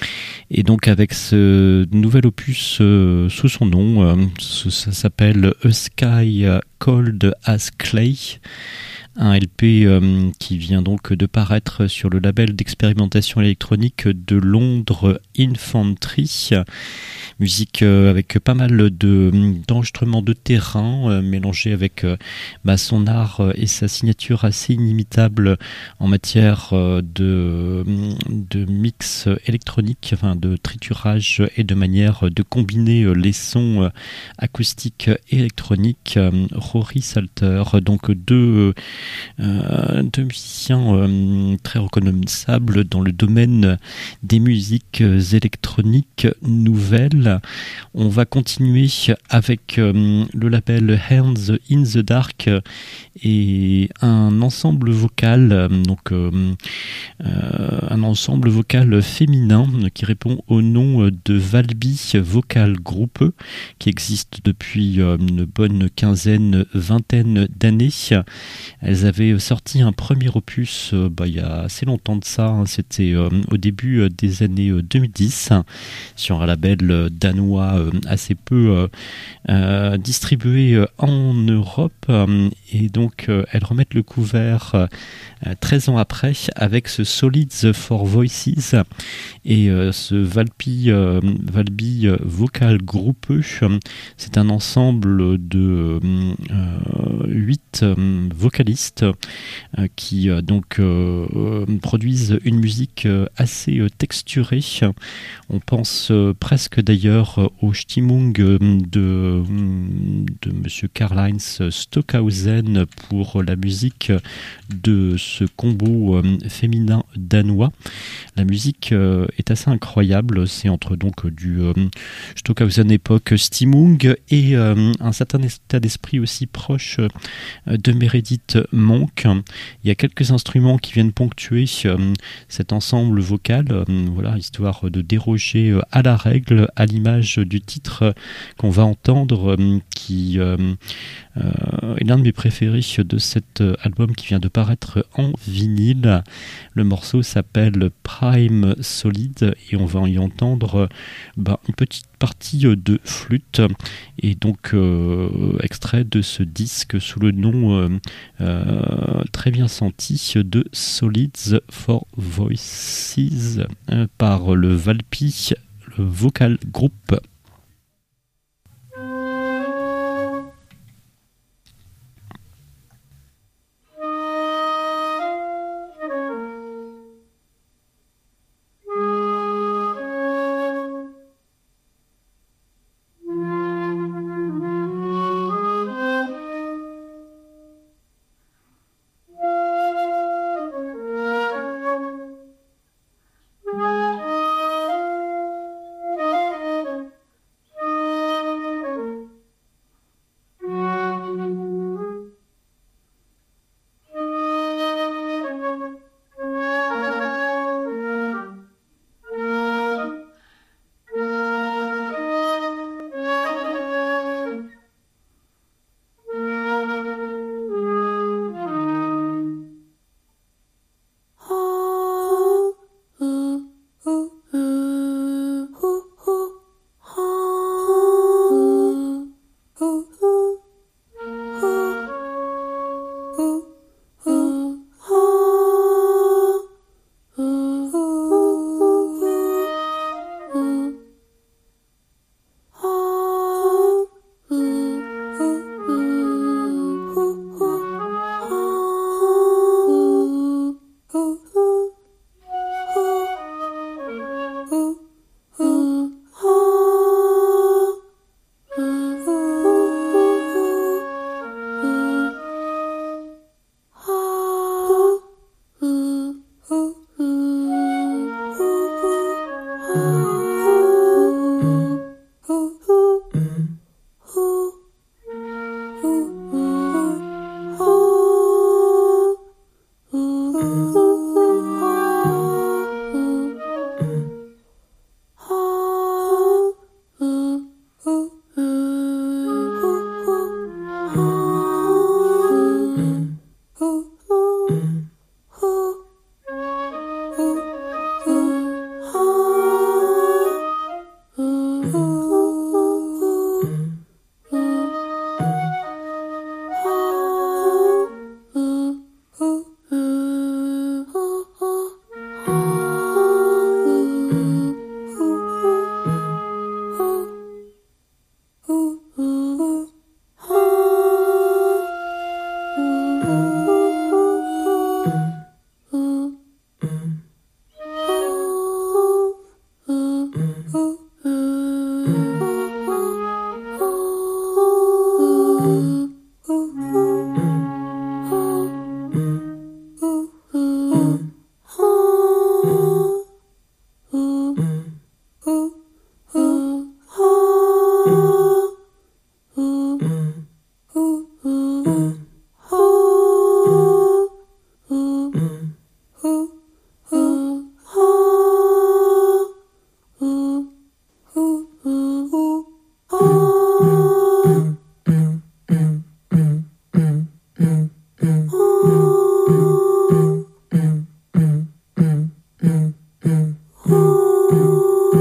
Et donc avec ce nouvel opus euh, sous son nom, euh, ça s'appelle A Sky Cold as Clay, un L P euh, qui vient donc de paraître sur le label d'expérimentation électronique de Londres Infantry. Musique euh, avec pas mal de, d'enregistrements de terrain euh, mélangés avec euh, bah, son art euh, et sa signature assez inimitable en matière euh, de, de mix électronique, enfin de triturage et de manière de combiner euh, les sons euh, acoustiques et électroniques. Euh, Rory Salter, donc deux, euh, deux musiciens euh, très reconnaissables dans le domaine des musiques électroniques nouvelles. On va continuer avec euh, le label Hands in the Dark et un ensemble vocal, euh, donc euh, euh, un ensemble vocal féminin qui répond au nom de Valby Vocal Group, qui existe depuis euh, une bonne quinzaine, vingtaine d'années. Elles avaient sorti un premier opus euh, bah, il y a assez longtemps de ça, hein, c'était euh, au début des années deux mille dix sur un label danois assez peu euh, distribué en Europe, et donc elles remettent le couvert treize ans après avec ce Solids for Voices et euh, ce Valby, euh, Valby Vocal Group. C'est un ensemble de huit euh, euh, vocalistes euh, qui euh, donc euh, produisent une musique euh, assez euh, texturée. On pense euh, presque d'ailleurs au Stimmung de, de monsieur Karl-Heinz Stockhausen pour la musique de ce combo euh, féminin danois. La musique euh, est assez incroyable, c'est entre donc du euh, Stockhausen époque Stimmung et euh, un certain état d'esprit aussi proche euh, de Meredith Monk. Il y a quelques instruments qui viennent ponctuer euh, cet ensemble vocal, euh, voilà, histoire de déroger euh, à la règle, à l'image du titre euh, qu'on va entendre, euh, qui euh, euh, est l'un de mes préférés de cet euh, album qui vient de paraître en vinyle. Le morceau s'appelle Prime Solid et on va y entendre euh, bah, une petite partie de flûte et donc euh, extrait de ce disque sous le nom euh, euh, très bien senti de Solids for Voices euh, par le Valby le Vocal Group. Oh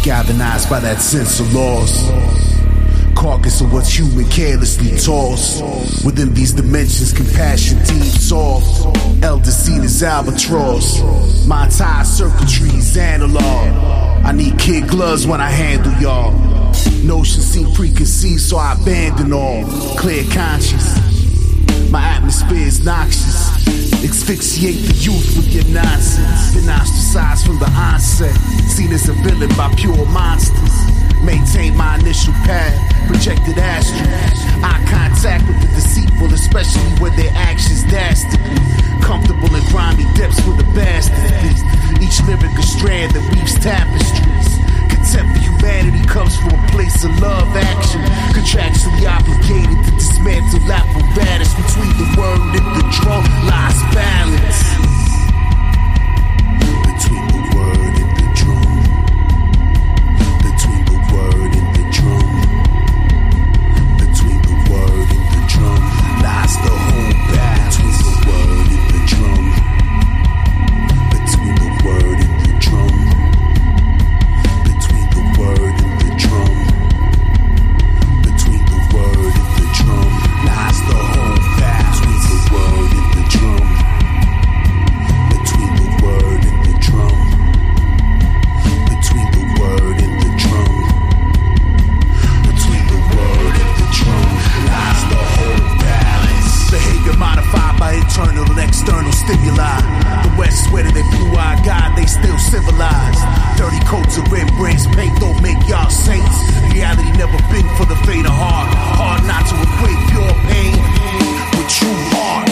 galvanized by that sense of loss. Carcass of what's human carelessly tossed. Within these dimensions, compassion deemed soft. Elder seen as albatross. My entire circuitry's analog. I need kid gloves when I handle y'all. Notions seem preconceived, so I abandon all. Clear conscience. My atmosphere is noxious. Asphyxiate the youth with your nonsense. Been ostracized from the onset. Seen as a villain by pure monsters. Maintain my initial path. Projected astral. Eye contact with the deceitful, especially when their actions dastardly. Comfortable in grimy depths with a bastard beast. Each lyric a strand that weaves tapestries. Contempt for humanity comes from a place of love action. Contractually obligated to dismantle apparatus. Between the word and the drum lies balance. Between the word and the drum. Between the word and the drum. Between the word and the drum lies the whole balance. Between the word and the drum. Between the word and the drum. Between the word and the drum. Between the word and the drum lies the whole balance. Between the word and the drum. Between the word and the drum. Between the word and the drum. Between the word and the drum lies the whole balance. Behavior modified by internal and external stimuli. The West sweater they blue-eyed God, they still civilized. Dirty coats of red brains paint don't make y'all saints. Reality never been for the faint of heart. Hard not to equate pure pain with true art.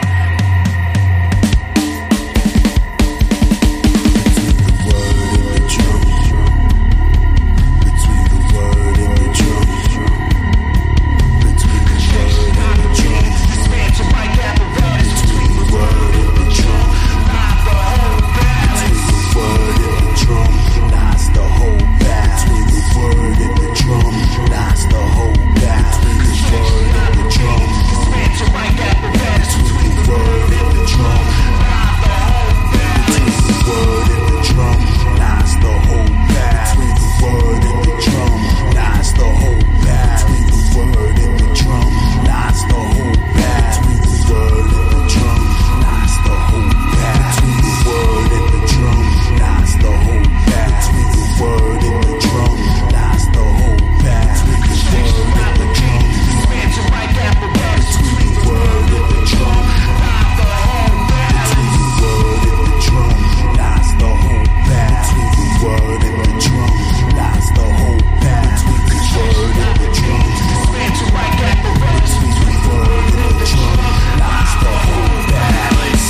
Between the word and the drum. Between the word and the drum. Between the word and the drum. Between the word and the drum. Between the word and the drum lies the whole battle. Between the word and the drum lies the whole battle. Between the word and the drum. Between the word and the drum. Between the word and the drum lies the whole battle. Between the word and the drum lies the whole battle. Between the word and the drum lies the whole battle. Between the word and the drum lies the whole battle. Between the word and the drum lies the whole battle. Between the word and the drum lies the whole battle. Between the word and the drum. Between the word and the drum. Between the word and the drum lies the whole battle. Between the word and the drum lies the whole battle. Between the word and the drum. Between the word and the drum lies the whole balance.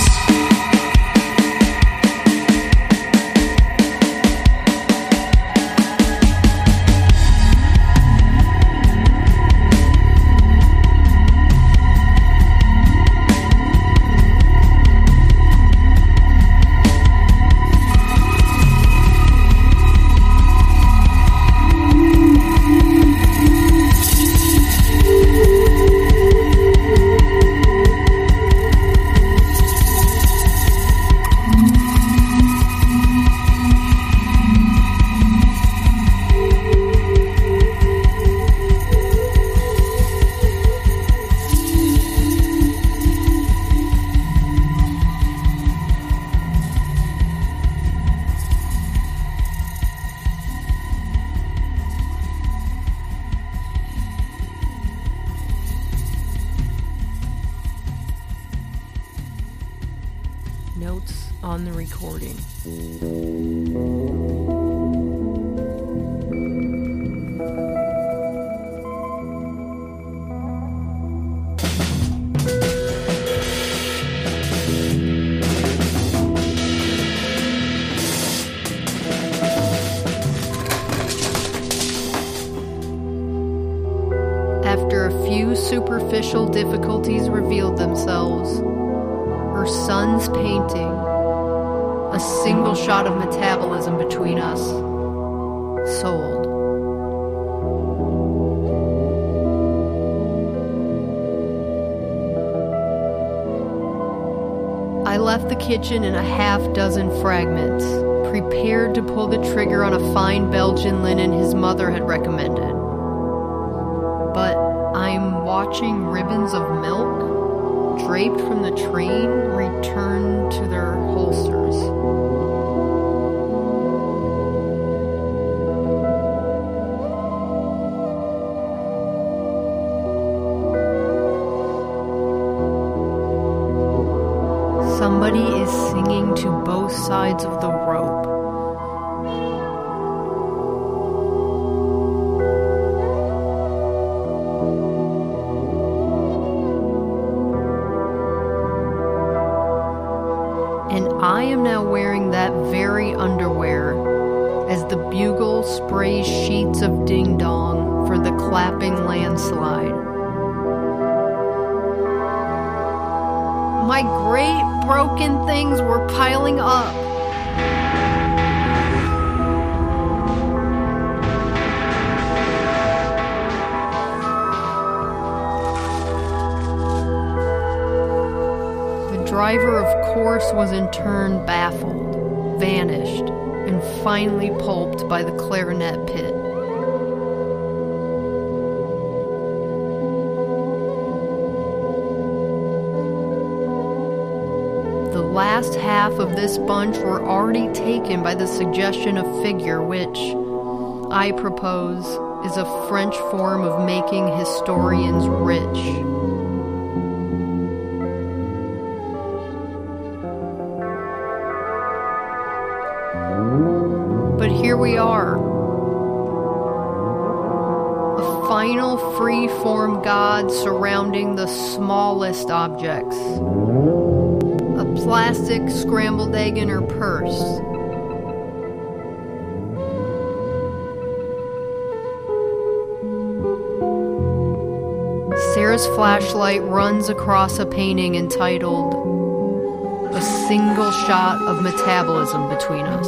Notes on the recording. After a few superficial difficulties revealed themselves, her son's painting, a single shot of metabolism between us, sold. I left the kitchen in a half dozen fragments, prepared to pull the trigger on a fine Belgian linen his mother had recommended. But I'm watching ribbons of milk, draped from the train, return to their holsters. Somebody is singing to both sides of the rope. And I am now wearing that very underwear as the bugle sprays sheets of ding-dong for the clapping landslide. My great broken things were piling up. The driver, of course, was in turn baffled, vanished, and finally pulped by the clarinet pit. The last half of this bunch were already taken by the suggestion of figure, which, I propose, is a French form of making historians rich. But here we are. A final free-form God surrounding the smallest objects. A plastic scrambled egg in her purse. Sarah's flashlight runs across a painting entitled "A Single Shot of Metabolism Between Us."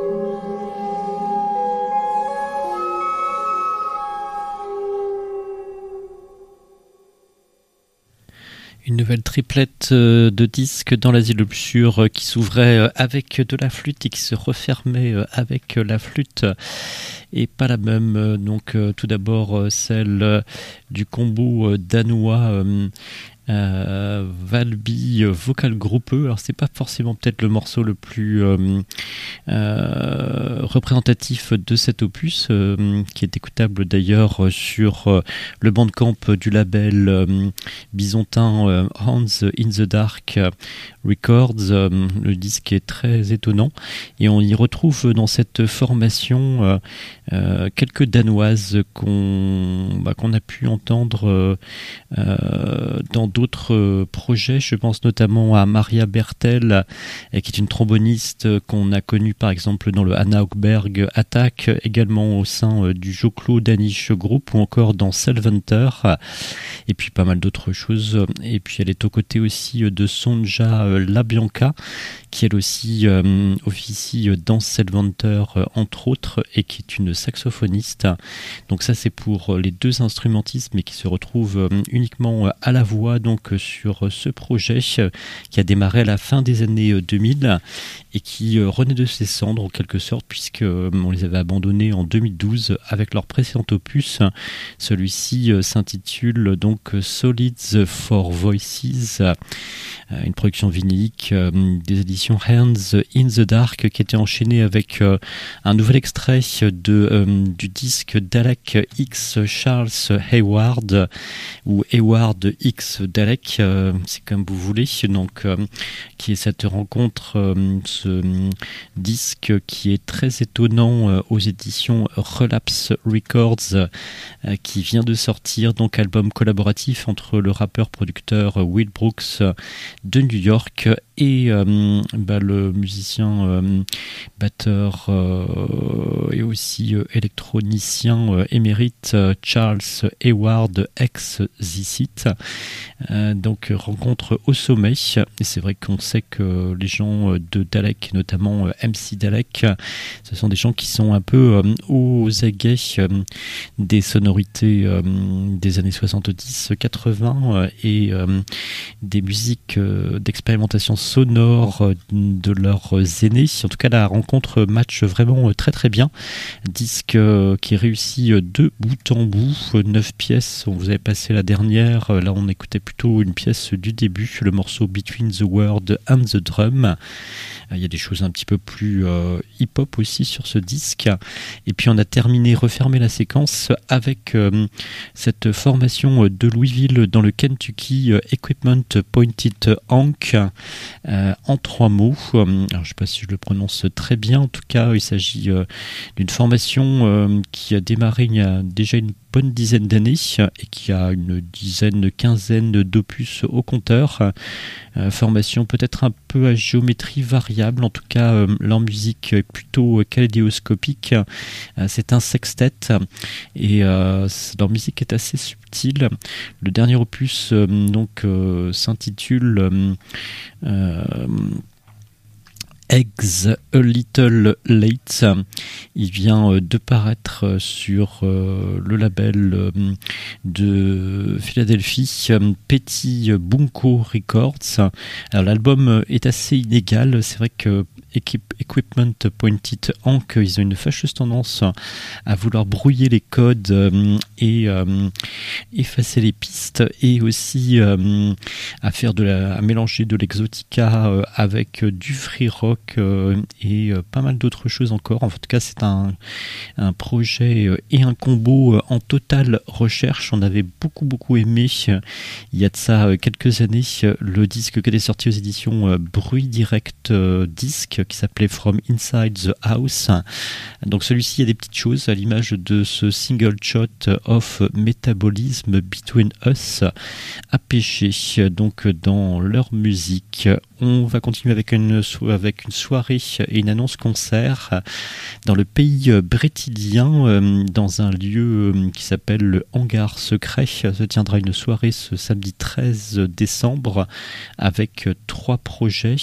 Une nouvelle triplette de disques dans l'asile obscur qui s'ouvrait avec de la flûte et qui se refermait avec la flûte et pas la même. Donc tout d'abord celle du combo danois Euh, Valby Vocal Groupe. Alors c'est pas forcément peut-être le morceau le plus euh, euh, représentatif de cet opus, euh, qui est écoutable d'ailleurs sur euh, le bandcamp du label euh, bisontin euh, Hands in the Dark Records. Euh, le disque est très étonnant et on y retrouve dans cette formation euh, euh, quelques danoises qu'on, bah, qu'on a pu entendre euh, euh, dans d'autres projets. Je pense notamment à Maria Bertel, qui est une tromboniste qu'on a connue par exemple dans le Anna Hochberg Attack, également au sein du Joklo Danish Group ou encore dans Selventer, et puis pas mal d'autres choses. Et puis elle est aux côtés aussi de Sonja LaBianca, qui elle aussi euh, officie dans Selventer entre autres, et qui est une saxophoniste. Donc ça c'est pour les deux instrumentistes, mais qui se retrouvent uniquement à la voix donc sur ce projet qui a démarré à la fin des années deux mille et qui renaît de ses cendres en quelque sorte, puisque on les avait abandonnés en deux mille douze avec leur précédent opus. Celui-ci s'intitule donc Solids for Voices, une production vinylique des éditions Hands in the Dark, qui était enchaînée avec un nouvel extrait de, du disque Dalek X Charles Hayward, ou Hayward X Dalek, c'est comme vous voulez, donc qui est cette rencontre, ce disque qui est très étonnant aux éditions Relapse Records, qui vient de sortir, donc album collaboratif entre le rappeur producteur Will Brooks de New York et euh, bah, le musicien euh, batteur euh, et aussi euh, électronicien euh, émérite euh, Charles Hayward ex Zicit. Euh, donc rencontre au sommet, et c'est vrai qu'on sait que les gens de Dalek, notamment M C Dalek, ce sont des gens qui sont un peu euh, aux aguets euh, des sonorités euh, des années soixante-dix quatre-vingts euh, et euh, des musiques euh, d'expérimentation sonore euh, de leurs aînés. En tout cas, la rencontre match vraiment euh, très très bien. Disque euh, qui réussit euh, de bout en bout, euh, neuf pièces. On vous avait passé la dernière, euh, là on écoutait plutôt une pièce du début, le morceau Between the Word and the Drum. Il y a des choses un petit peu plus euh, hip-hop aussi sur ce disque. Et puis on a terminé, refermé la séquence avec euh, cette formation de Louisville dans le Kentucky, euh, Equipment Pointed Hank, euh, en trois mots. Alors, je ne sais pas si je le prononce très bien. En tout cas, il s'agit euh, d'une formation euh, qui a démarré il y a déjà une bonne dizaine d'années et qui a une dizaine, quinzaine d'opus au compteur. Euh, formation peut-être un peu à géométrie variable, en tout cas euh, leur musique est plutôt kaléidoscopique. Euh, c'est un sextet et euh, leur musique est assez subtile. Le dernier opus euh, donc euh, s'intitule euh, euh, Eggs a Little Late. Il vient de paraître sur le label de Philadelphie, Petit Bunko Records. Alors l'album est assez inégal. C'est vrai que Equipment Pointed Hank, ils ont une fâcheuse tendance à vouloir brouiller les codes et euh, effacer les pistes, et aussi euh, à faire de la, à mélanger de l'exotica avec du free rock et pas mal d'autres choses encore. En tout cas, c'est un, un projet et un combo en totale recherche. On avait beaucoup beaucoup aimé il y a de ça quelques années le disque qui était sorti aux éditions Bruit Direct Disque, qui s'appelait From Inside the House. Donc celui-ci, il y a des petites choses à l'image de ce single shot of Metabolism Between Us à pêcher donc dans leur musique. On va continuer avec une, avec une soirée et une annonce concert dans le pays brétilien, dans un lieu qui s'appelle le Hangar Secret. Se tiendra une soirée ce samedi treize décembre avec trois projets.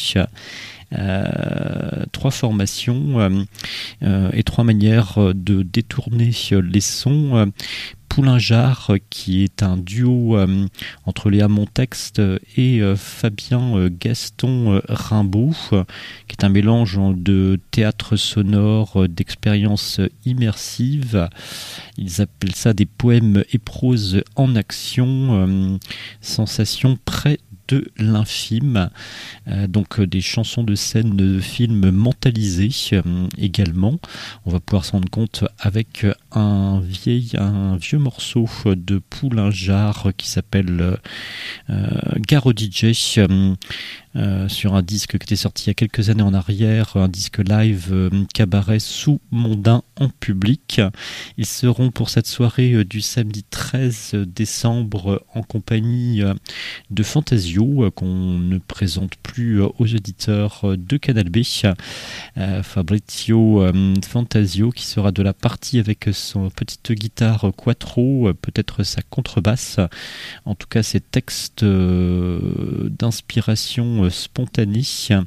Euh, trois formations euh, euh, et trois manières de détourner les sons. Euh, Poulingard, qui est un duo euh, entre Léa Montexte et euh, Fabien euh, Gaston euh, Rimbaud, euh, qui est un mélange de théâtre sonore, euh, d'expériences immersives. Ils appellent ça des poèmes et prose en action, euh, sensation près de l'infime, euh, donc euh, des chansons de scène de films mentalisées euh, également. On va pouvoir s'en rendre compte avec un vieil, un vieux morceau de Poulingard qui s'appelle euh, Gare au D J, euh, euh, sur un disque qui était sorti il y a quelques années en arrière, un disque live euh, cabaret sous mondain en public. Ils seront pour cette soirée euh, du samedi treize décembre en compagnie euh, de Fantasio, euh, qu'on ne présente plus euh, aux auditeurs euh, de Canal B. Euh, Fabrizio euh, Fantasio, qui sera de la partie avec son petite guitare quattro, euh, peut-être sa contrebasse. En tout cas, ces textes euh, d'inspiration euh, spontanée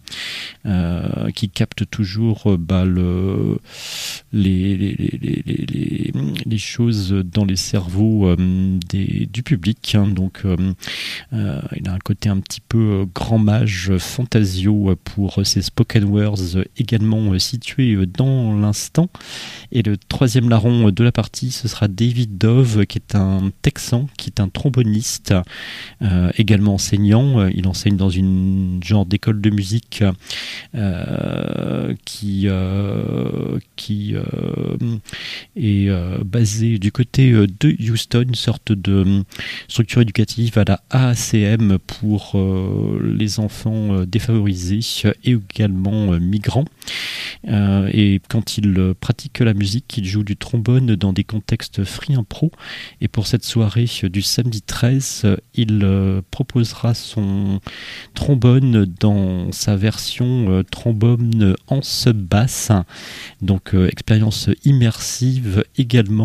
euh, qui captent toujours euh, bah, le, les, les, les, les, les, les choses dans les cerveaux euh, des, du public. Hein. Donc, euh, euh, il a un côté un petit peu euh, grand mage Fantasio pour ses spoken words également euh, situés dans l'instant. Et le troisième larron de la partie, ce sera David Dove, qui est un Texan, qui est un tromboniste, euh, également enseignant. Il enseigne dans une genre d'école de musique euh, qui, euh, qui euh, est euh, basée du côté de Houston, une sorte de structure éducative à la A A C M pour euh, les enfants défavorisés et également euh, migrants. Euh, et quand il pratique la musique, il joue du trombone dans des contextes free impro. Et pour cette soirée du samedi treize, il euh, proposera son trombone dans sa version euh, trombone en sub-basse. Donc euh, expérience immersive également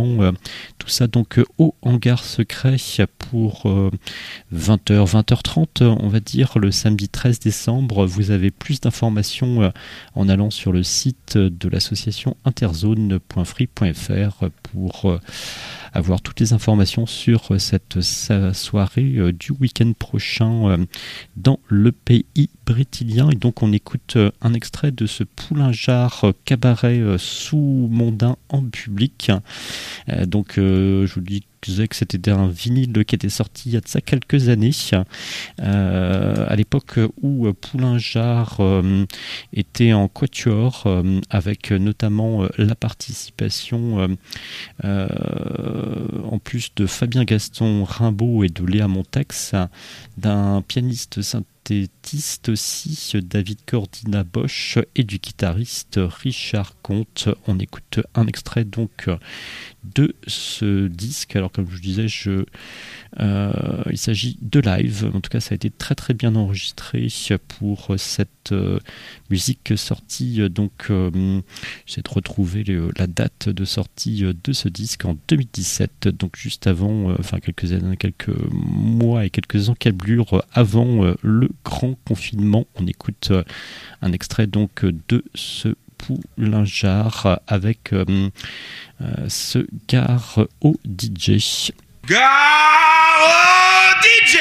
également euh, tout ça donc euh, au hangar secret pour euh, vingt heures, vingt heures trente, on va dire, le samedi treize décembre. Vous avez plus d'informations euh, en allant sur le site de l'association interzone point free point f r pour euh, avoir toutes les informations sur cette soirée euh, du week-end prochain euh, dans le pays brétilien. Et donc on écoute euh, un extrait de ce Poulain-Jard euh, cabaret euh, sous-mondain en public. Euh, donc euh, je vous dis que c'était un vinyle qui était sorti il y a de ça quelques années, euh, à l'époque où Poulain-Jard euh, était en quatuor, euh, avec notamment euh, la participation, euh, euh, en plus de Fabien Gaston Rimbaud et de Léa Montax, d'un pianiste synthétiste aussi, David Cordina Bosch, et du guitariste Richard Comte. On écoute un extrait donc de ce disque. Alors comme je vous disais, je, euh, il s'agit de live. En tout cas, ça a été très très bien enregistré pour cette euh, musique sortie. Donc, euh, j'essaie de retrouver le, la date de sortie de ce disque en deux mille dix-sept. Donc juste avant, euh, enfin quelques années, quelques mois et quelques encablures avant euh, le grand confinement. On écoute euh, un extrait donc de ce Poulain-Jard avec euh, euh, ce Gare au D J. Gare au D J.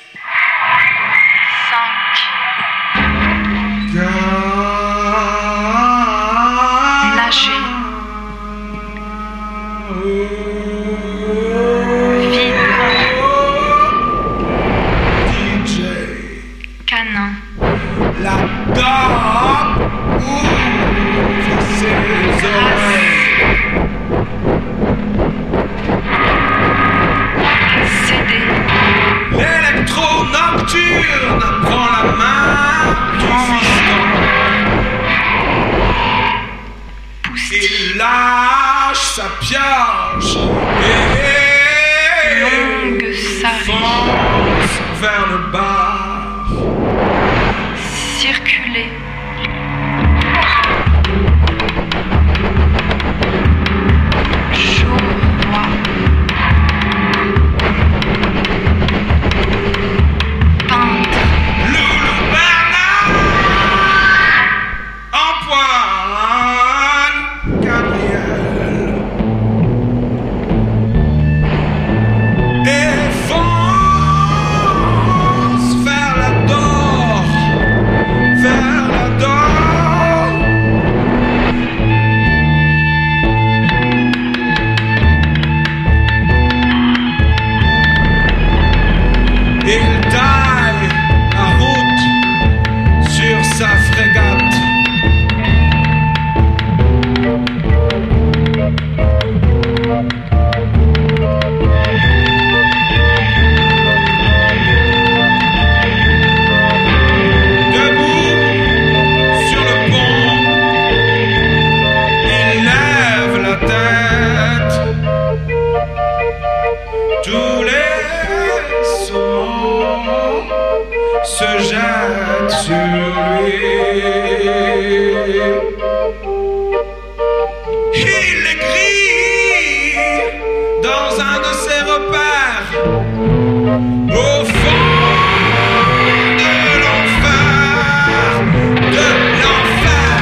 cinq. Gare. Nager. D J. Canin. La dame ouvre ses oreilles. C D. L'électro nocturne prend la main du fiston. Il lâche sa pioche et Longue sardine. fonce vers le bar. Circuler. Jour noir. Peindre. Loulou Bernard empoigne Gabriel et fonce vers la dor, vers la dor. Il taille la route sur sa frégate. Debout sur le pont, il lève la tête. Tous les saumons se jettent sur lui. Il les grille dans un de ses repères au fond de l'enfer, de l'enfer.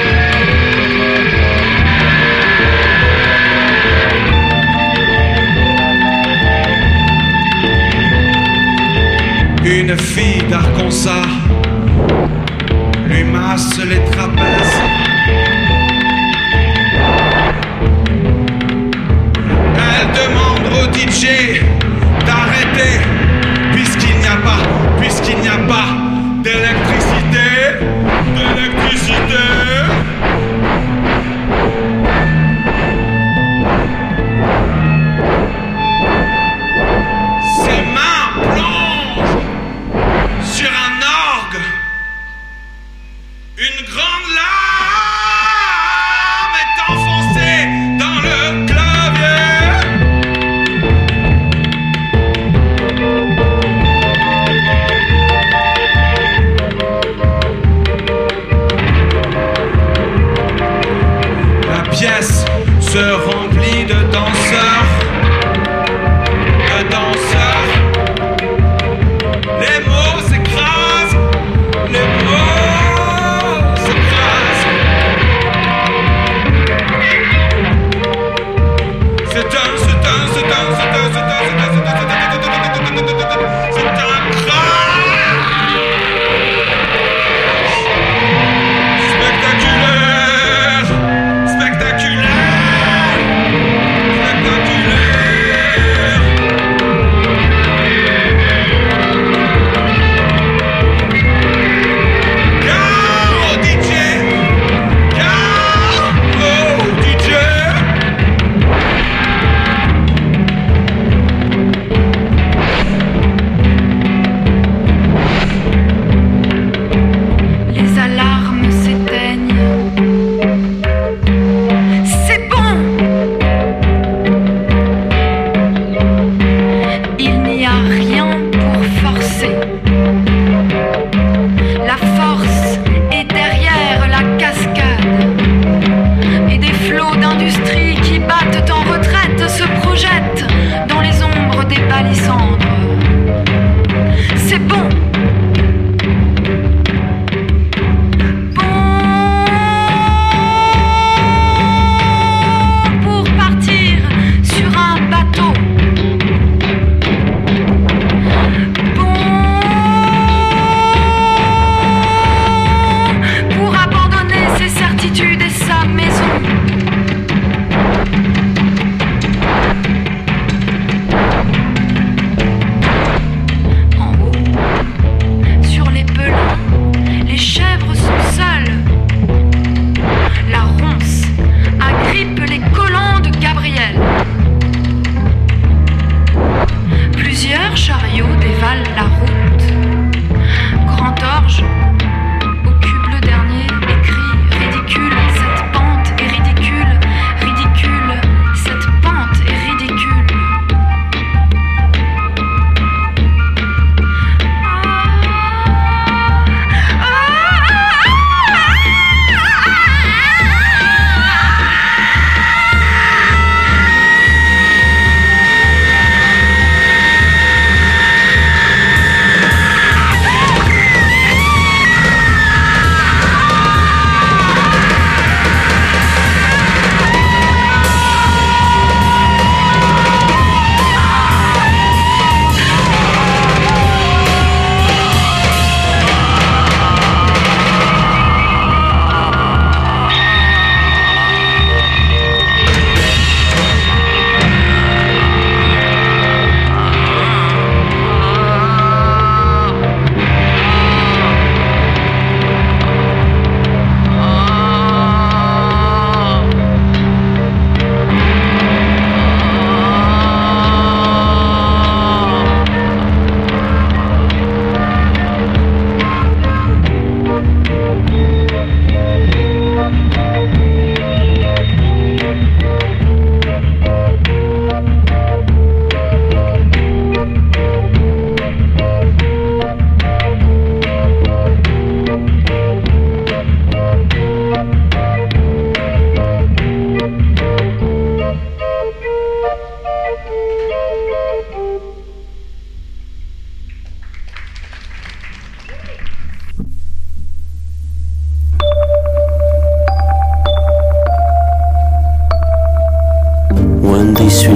Une fille d'Arkansas lui masse les trapèzes. Elle demande au D J d'arrêter puisqu'il n'y a pas, puisqu'il n'y a pas d'électricité, d'électricité. Ses mains plongent sur un orgue. Une grande lame est enfoncée dans le clavier.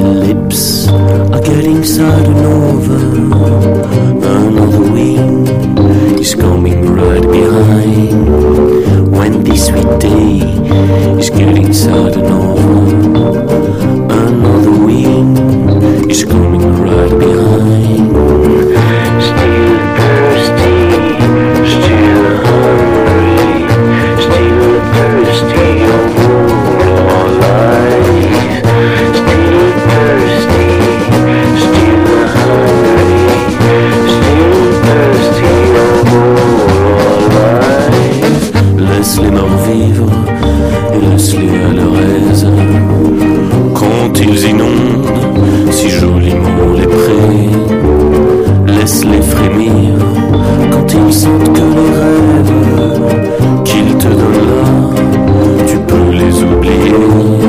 lips are getting sudden over. Another wing is coming right behind. When this sweet day is getting sudden over. Another wing is coming right behind. Still thirsty, still hungry, still thirsty of all life. Still thirsty, still hungry, still thirsty of all life. Laisse-les morts vivre et laisse-les à leur aise. Quand ils inondent si joliment les prés, laisse-les frémir quand ils sentent que les rêves qu'ils te donnent là, tu peux les oublier.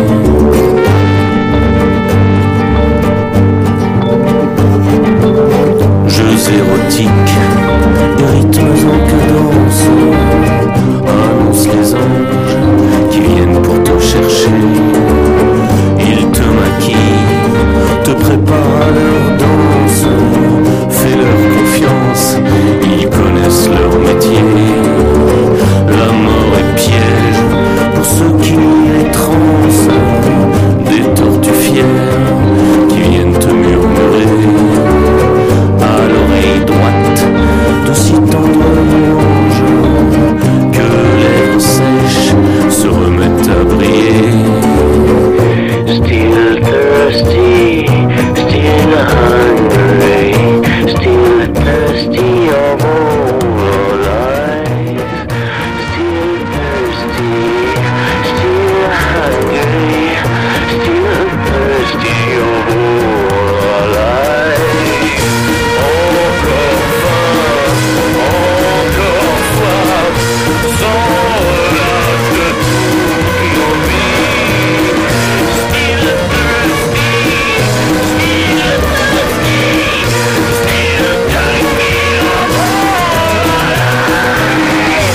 Jeux érotiques et rythmes en cadence annoncent les anges qui viennent pour te chercher. Ils te maquillent, te préparent à leur danse. Fais-leur confiance, ils connaissent leur métier. La mort est piège pour ceux qui nient les transes. Des tortues fières qui viennent te murmurer à l'oreille droite de si tendres louanges que l'air sèche se remettent à briller. Still thirsty, still hungry, still thirsty of all life. Still thirsty, still hungry, still thirsty of all life. Encore faim, encore soif, sans relâche de toute nos vies. Still thirsty, still thirsty, still hungry of all life.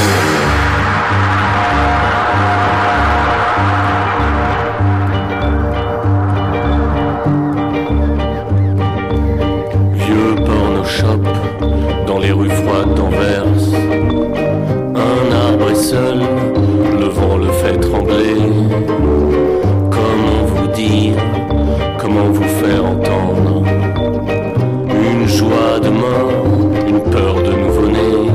Vieux porno shop dans les rues froides d'Anvers. Un arbre est seul, le vent le fait trembler. Comment vous dire, comment vous faire entendre une joie de mort, une peur de nouveau-né.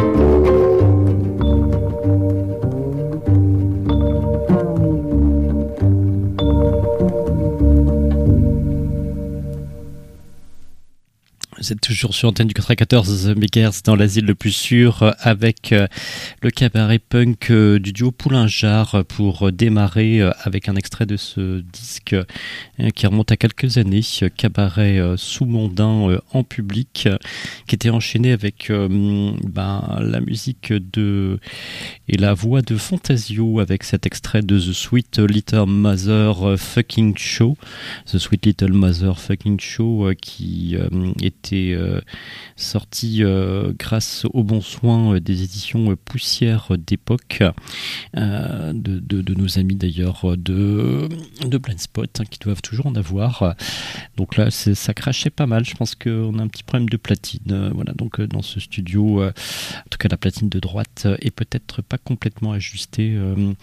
Vous êtes toujours sur l'antenne du quatre-vingt-quatorze mégahertz dans l'asile le plus sûr avec le cabaret punk du duo Poulain-Jard pour démarrer avec un extrait de ce disque qui remonte à quelques années, cabaret sous-mondain en public, qui était enchaîné avec ben, la musique de et la voix de Fantasio avec cet extrait de The Sweet Little Mother Fucking Show. The Sweet Little Mother Fucking Show qui était Euh, sorti euh, grâce au bon soin euh, des éditions euh, Poussière d'époque euh, de, de, de nos amis d'ailleurs de, de Blind Spot hein, qui doivent toujours en avoir. Donc là c'est, ça crachait pas mal, je pense qu'on a un petit problème de platine euh, voilà, donc euh, dans ce studio euh, en tout cas la platine de droite euh, est peut-être pas complètement ajustée euh,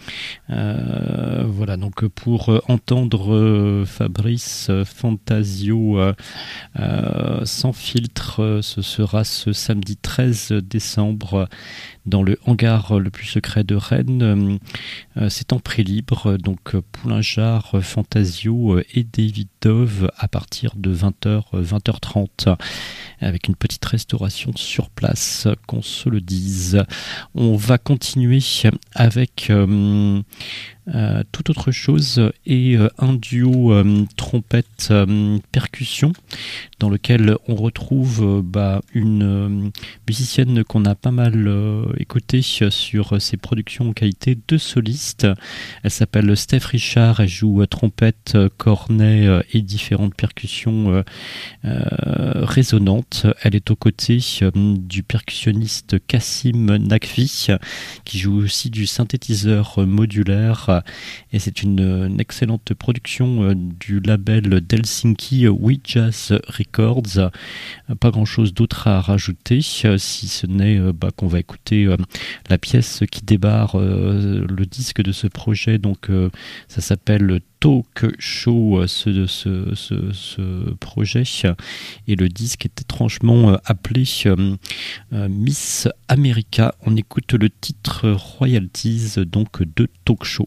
euh, voilà, donc pour euh, entendre euh, Fabrice euh, Fantasio euh, euh, sans filtre, ce sera ce samedi treize décembre dans le hangar le plus secret de Rennes. C'est en prix libre, donc Poulain-Jard, Fantasio et David Dove à partir de vingt heures, vingt heures trente avec une petite restauration sur place, qu'on se le dise. On va continuer avec euh, euh, toute autre chose et euh, un duo euh, trompette euh, percussion dans lequel on retrouve euh, bah, une euh, musicienne qu'on a pas mal euh, écoutée sur ses productions en qualité de soliste. Elle s'appelle Steph Richard, elle joue euh, trompette, euh, cornet euh, et différentes percussions euh, euh, résonantes. Elle est aux côtés euh, du percussionniste Kassim Nakvi qui joue aussi du synthétiseur modulaire et c'est une, une excellente production du label d'Helsinki We Jazz Records. Pas grand chose d'autre à rajouter, si ce n'est bah, qu'on va écouter la pièce qui débarre le disque de ce projet. Donc ça s'appelle Talk Show, ce, ce, ce, ce projet, et le disque est étrangement appelé euh, Miss America. On écoute le titre Royalties donc de Talk Show.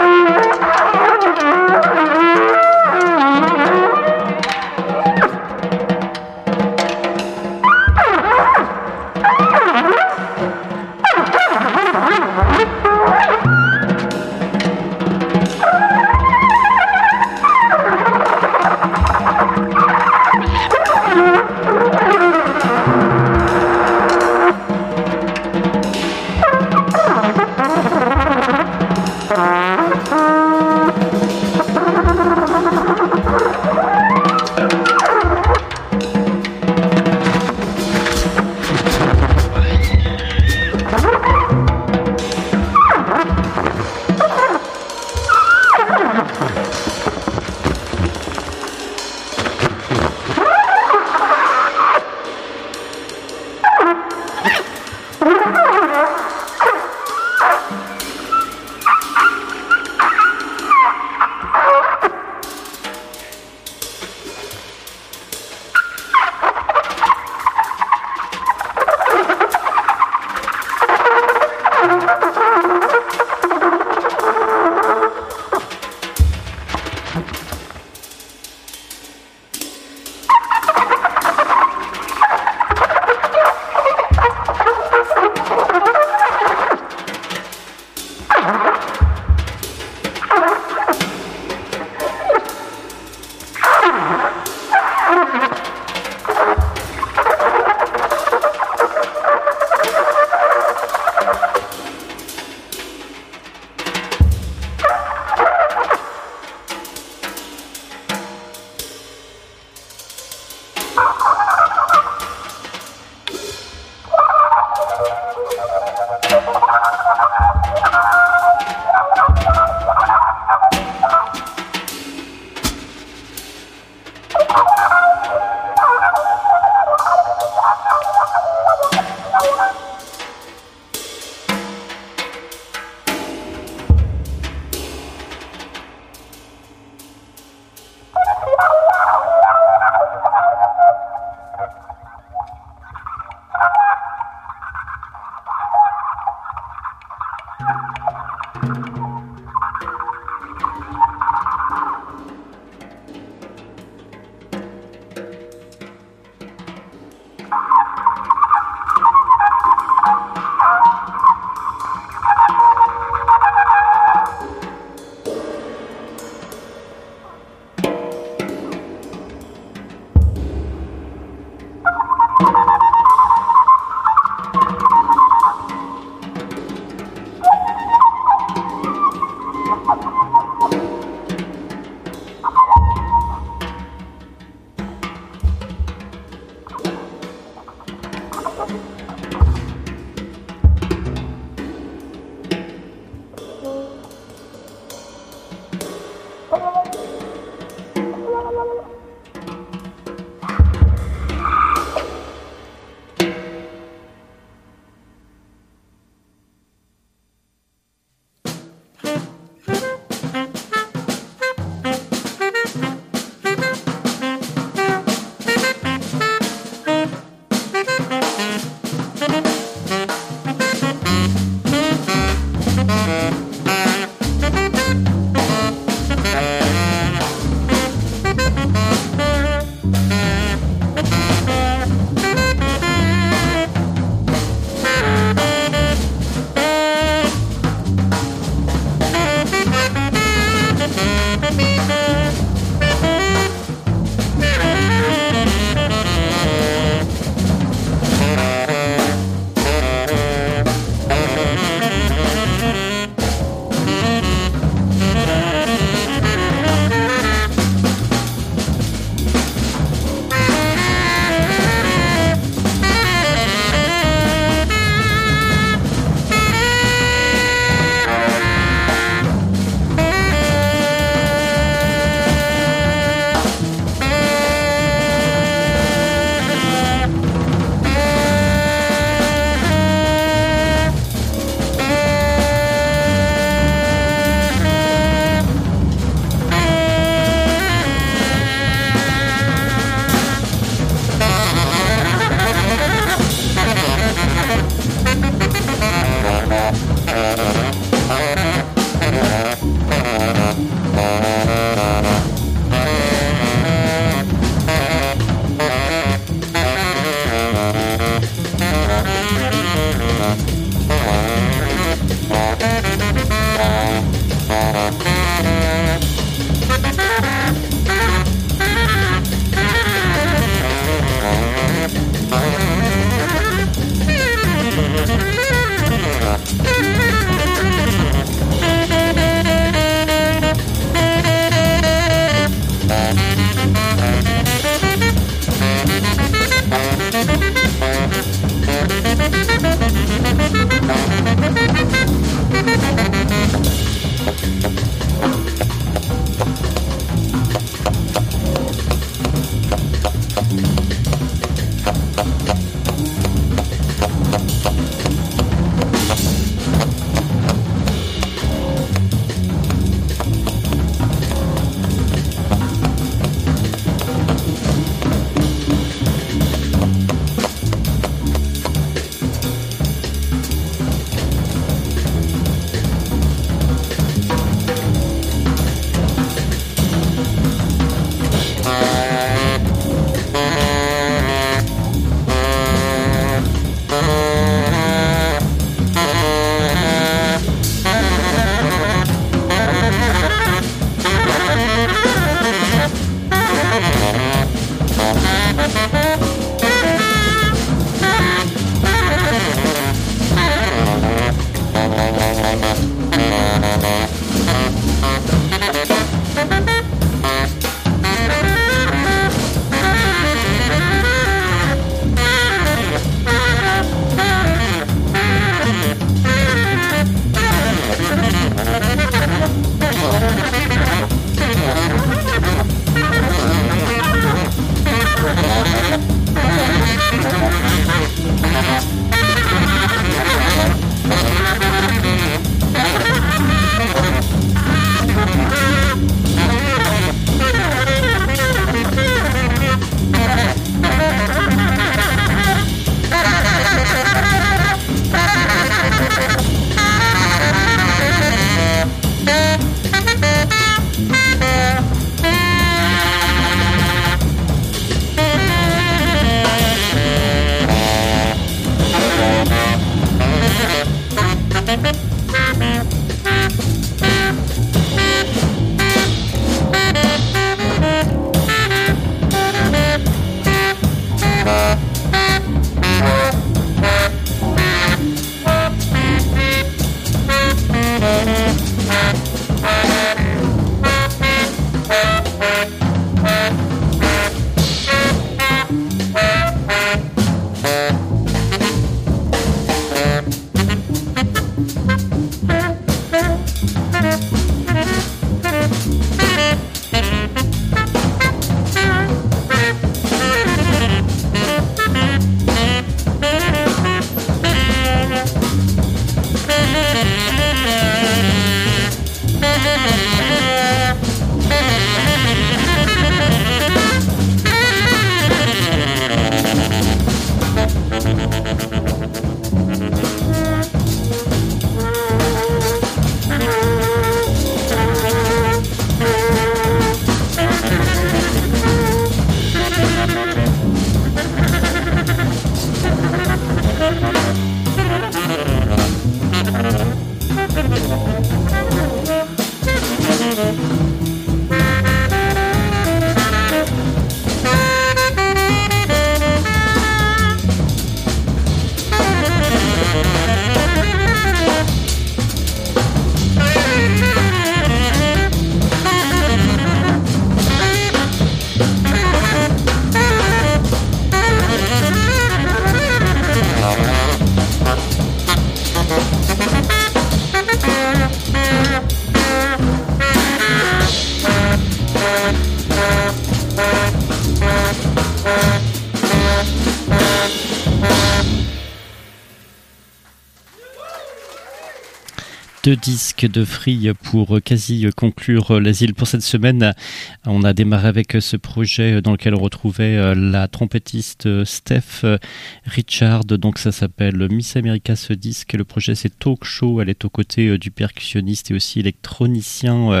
Deux disques de Free pour quasi conclure l'asile pour cette semaine. On a démarré avec ce projet dans lequel on retrouvait la trompettiste Steph Richard. Donc ça s'appelle Miss America, ce disque. Le projet c'est Talk Show. Elle est aux côtés du percussionniste et aussi électronicien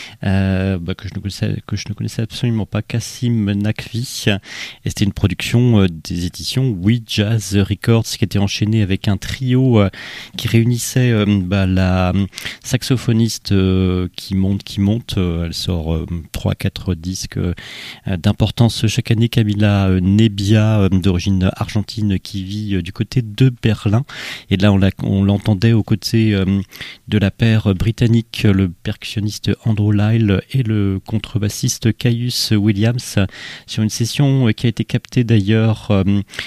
euh, bah, que, je ne connaissais, que je ne connaissais absolument pas, Kassim Nakvi. Et c'était une production des éditions We Jazz Records qui était enchaînée avec un trio qui réunissait bah, la saxophoniste euh, qui monte, qui monte. Euh, elle sort euh, trois quatre disques euh, d'importance chaque année. Camila euh, Nebbia, euh, d'origine argentine, qui vit euh, du côté de Berlin. Et là, on, l'a, on l'entendait aux côtés euh, de la paire britannique, le percussionniste Andrew Lyle et le contrebassiste Caius Williams, sur une session euh, qui a été captée d'ailleurs euh,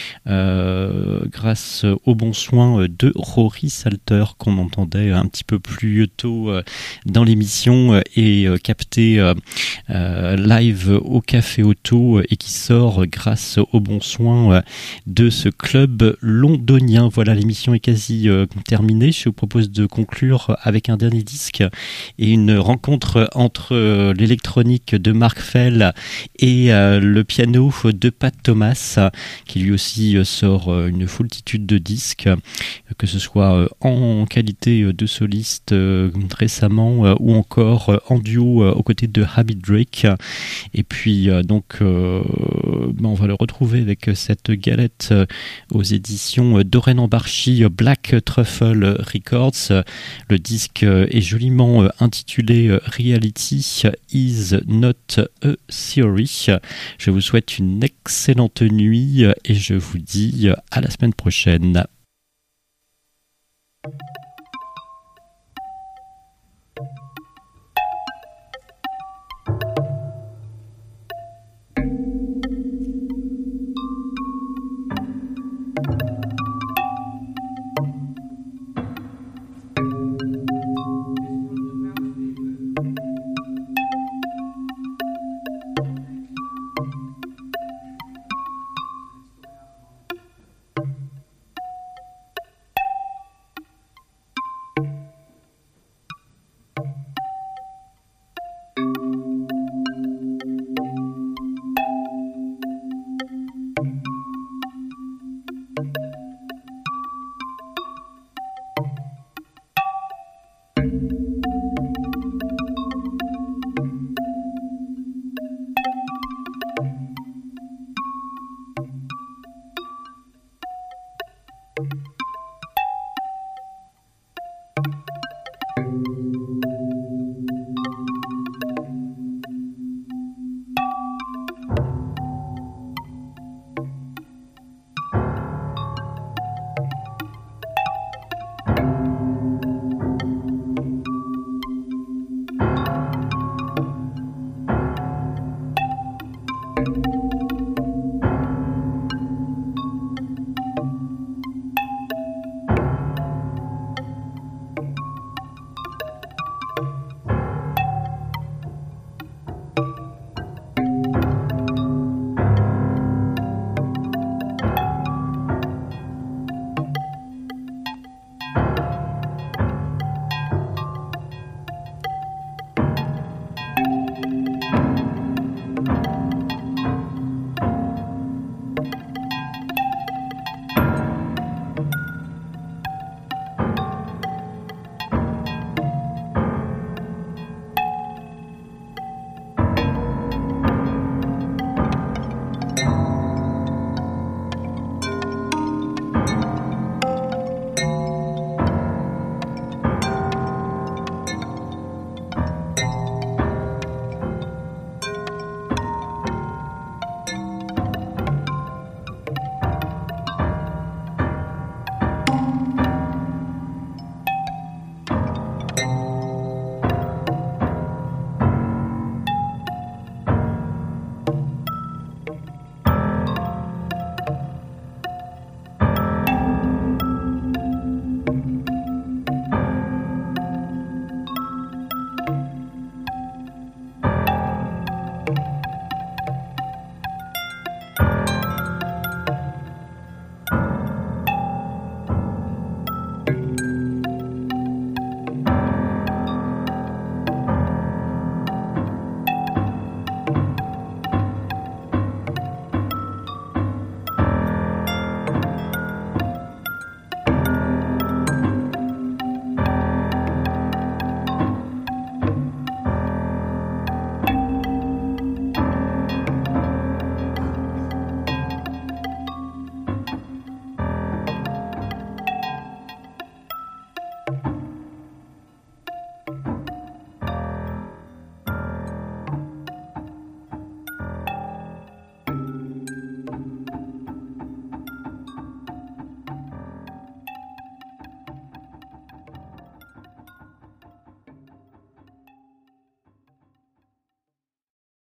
euh, grâce au bon soin de Rory Salter, qu'on entendait un petit peu plus tôt euh, dans l'émission euh, et euh, capté euh, euh, live au Café Auto euh, et qui sort grâce au bon soin euh, de ce club londonien. Voilà, l'émission est quasi euh, terminée. Je vous propose de conclure avec un dernier disque et une rencontre entre euh, l'électronique de Mark Fell et euh, le piano de Pat Thomas, qui lui aussi euh, sort euh, une foultitude de disques, euh, que ce soit euh, en qualité de soliste euh, récemment euh, ou encore euh, en duo euh, aux côtés de Habit Drake. Et puis euh, donc euh, ben on va le retrouver avec cette galette euh, aux éditions Doreen Ambarchi, Black Truffle Records. Le disque euh, est joliment euh, intitulé euh, Reality is not a theory. Je vous souhaite une excellente nuit et je vous dis à la semaine prochaine. Thank you.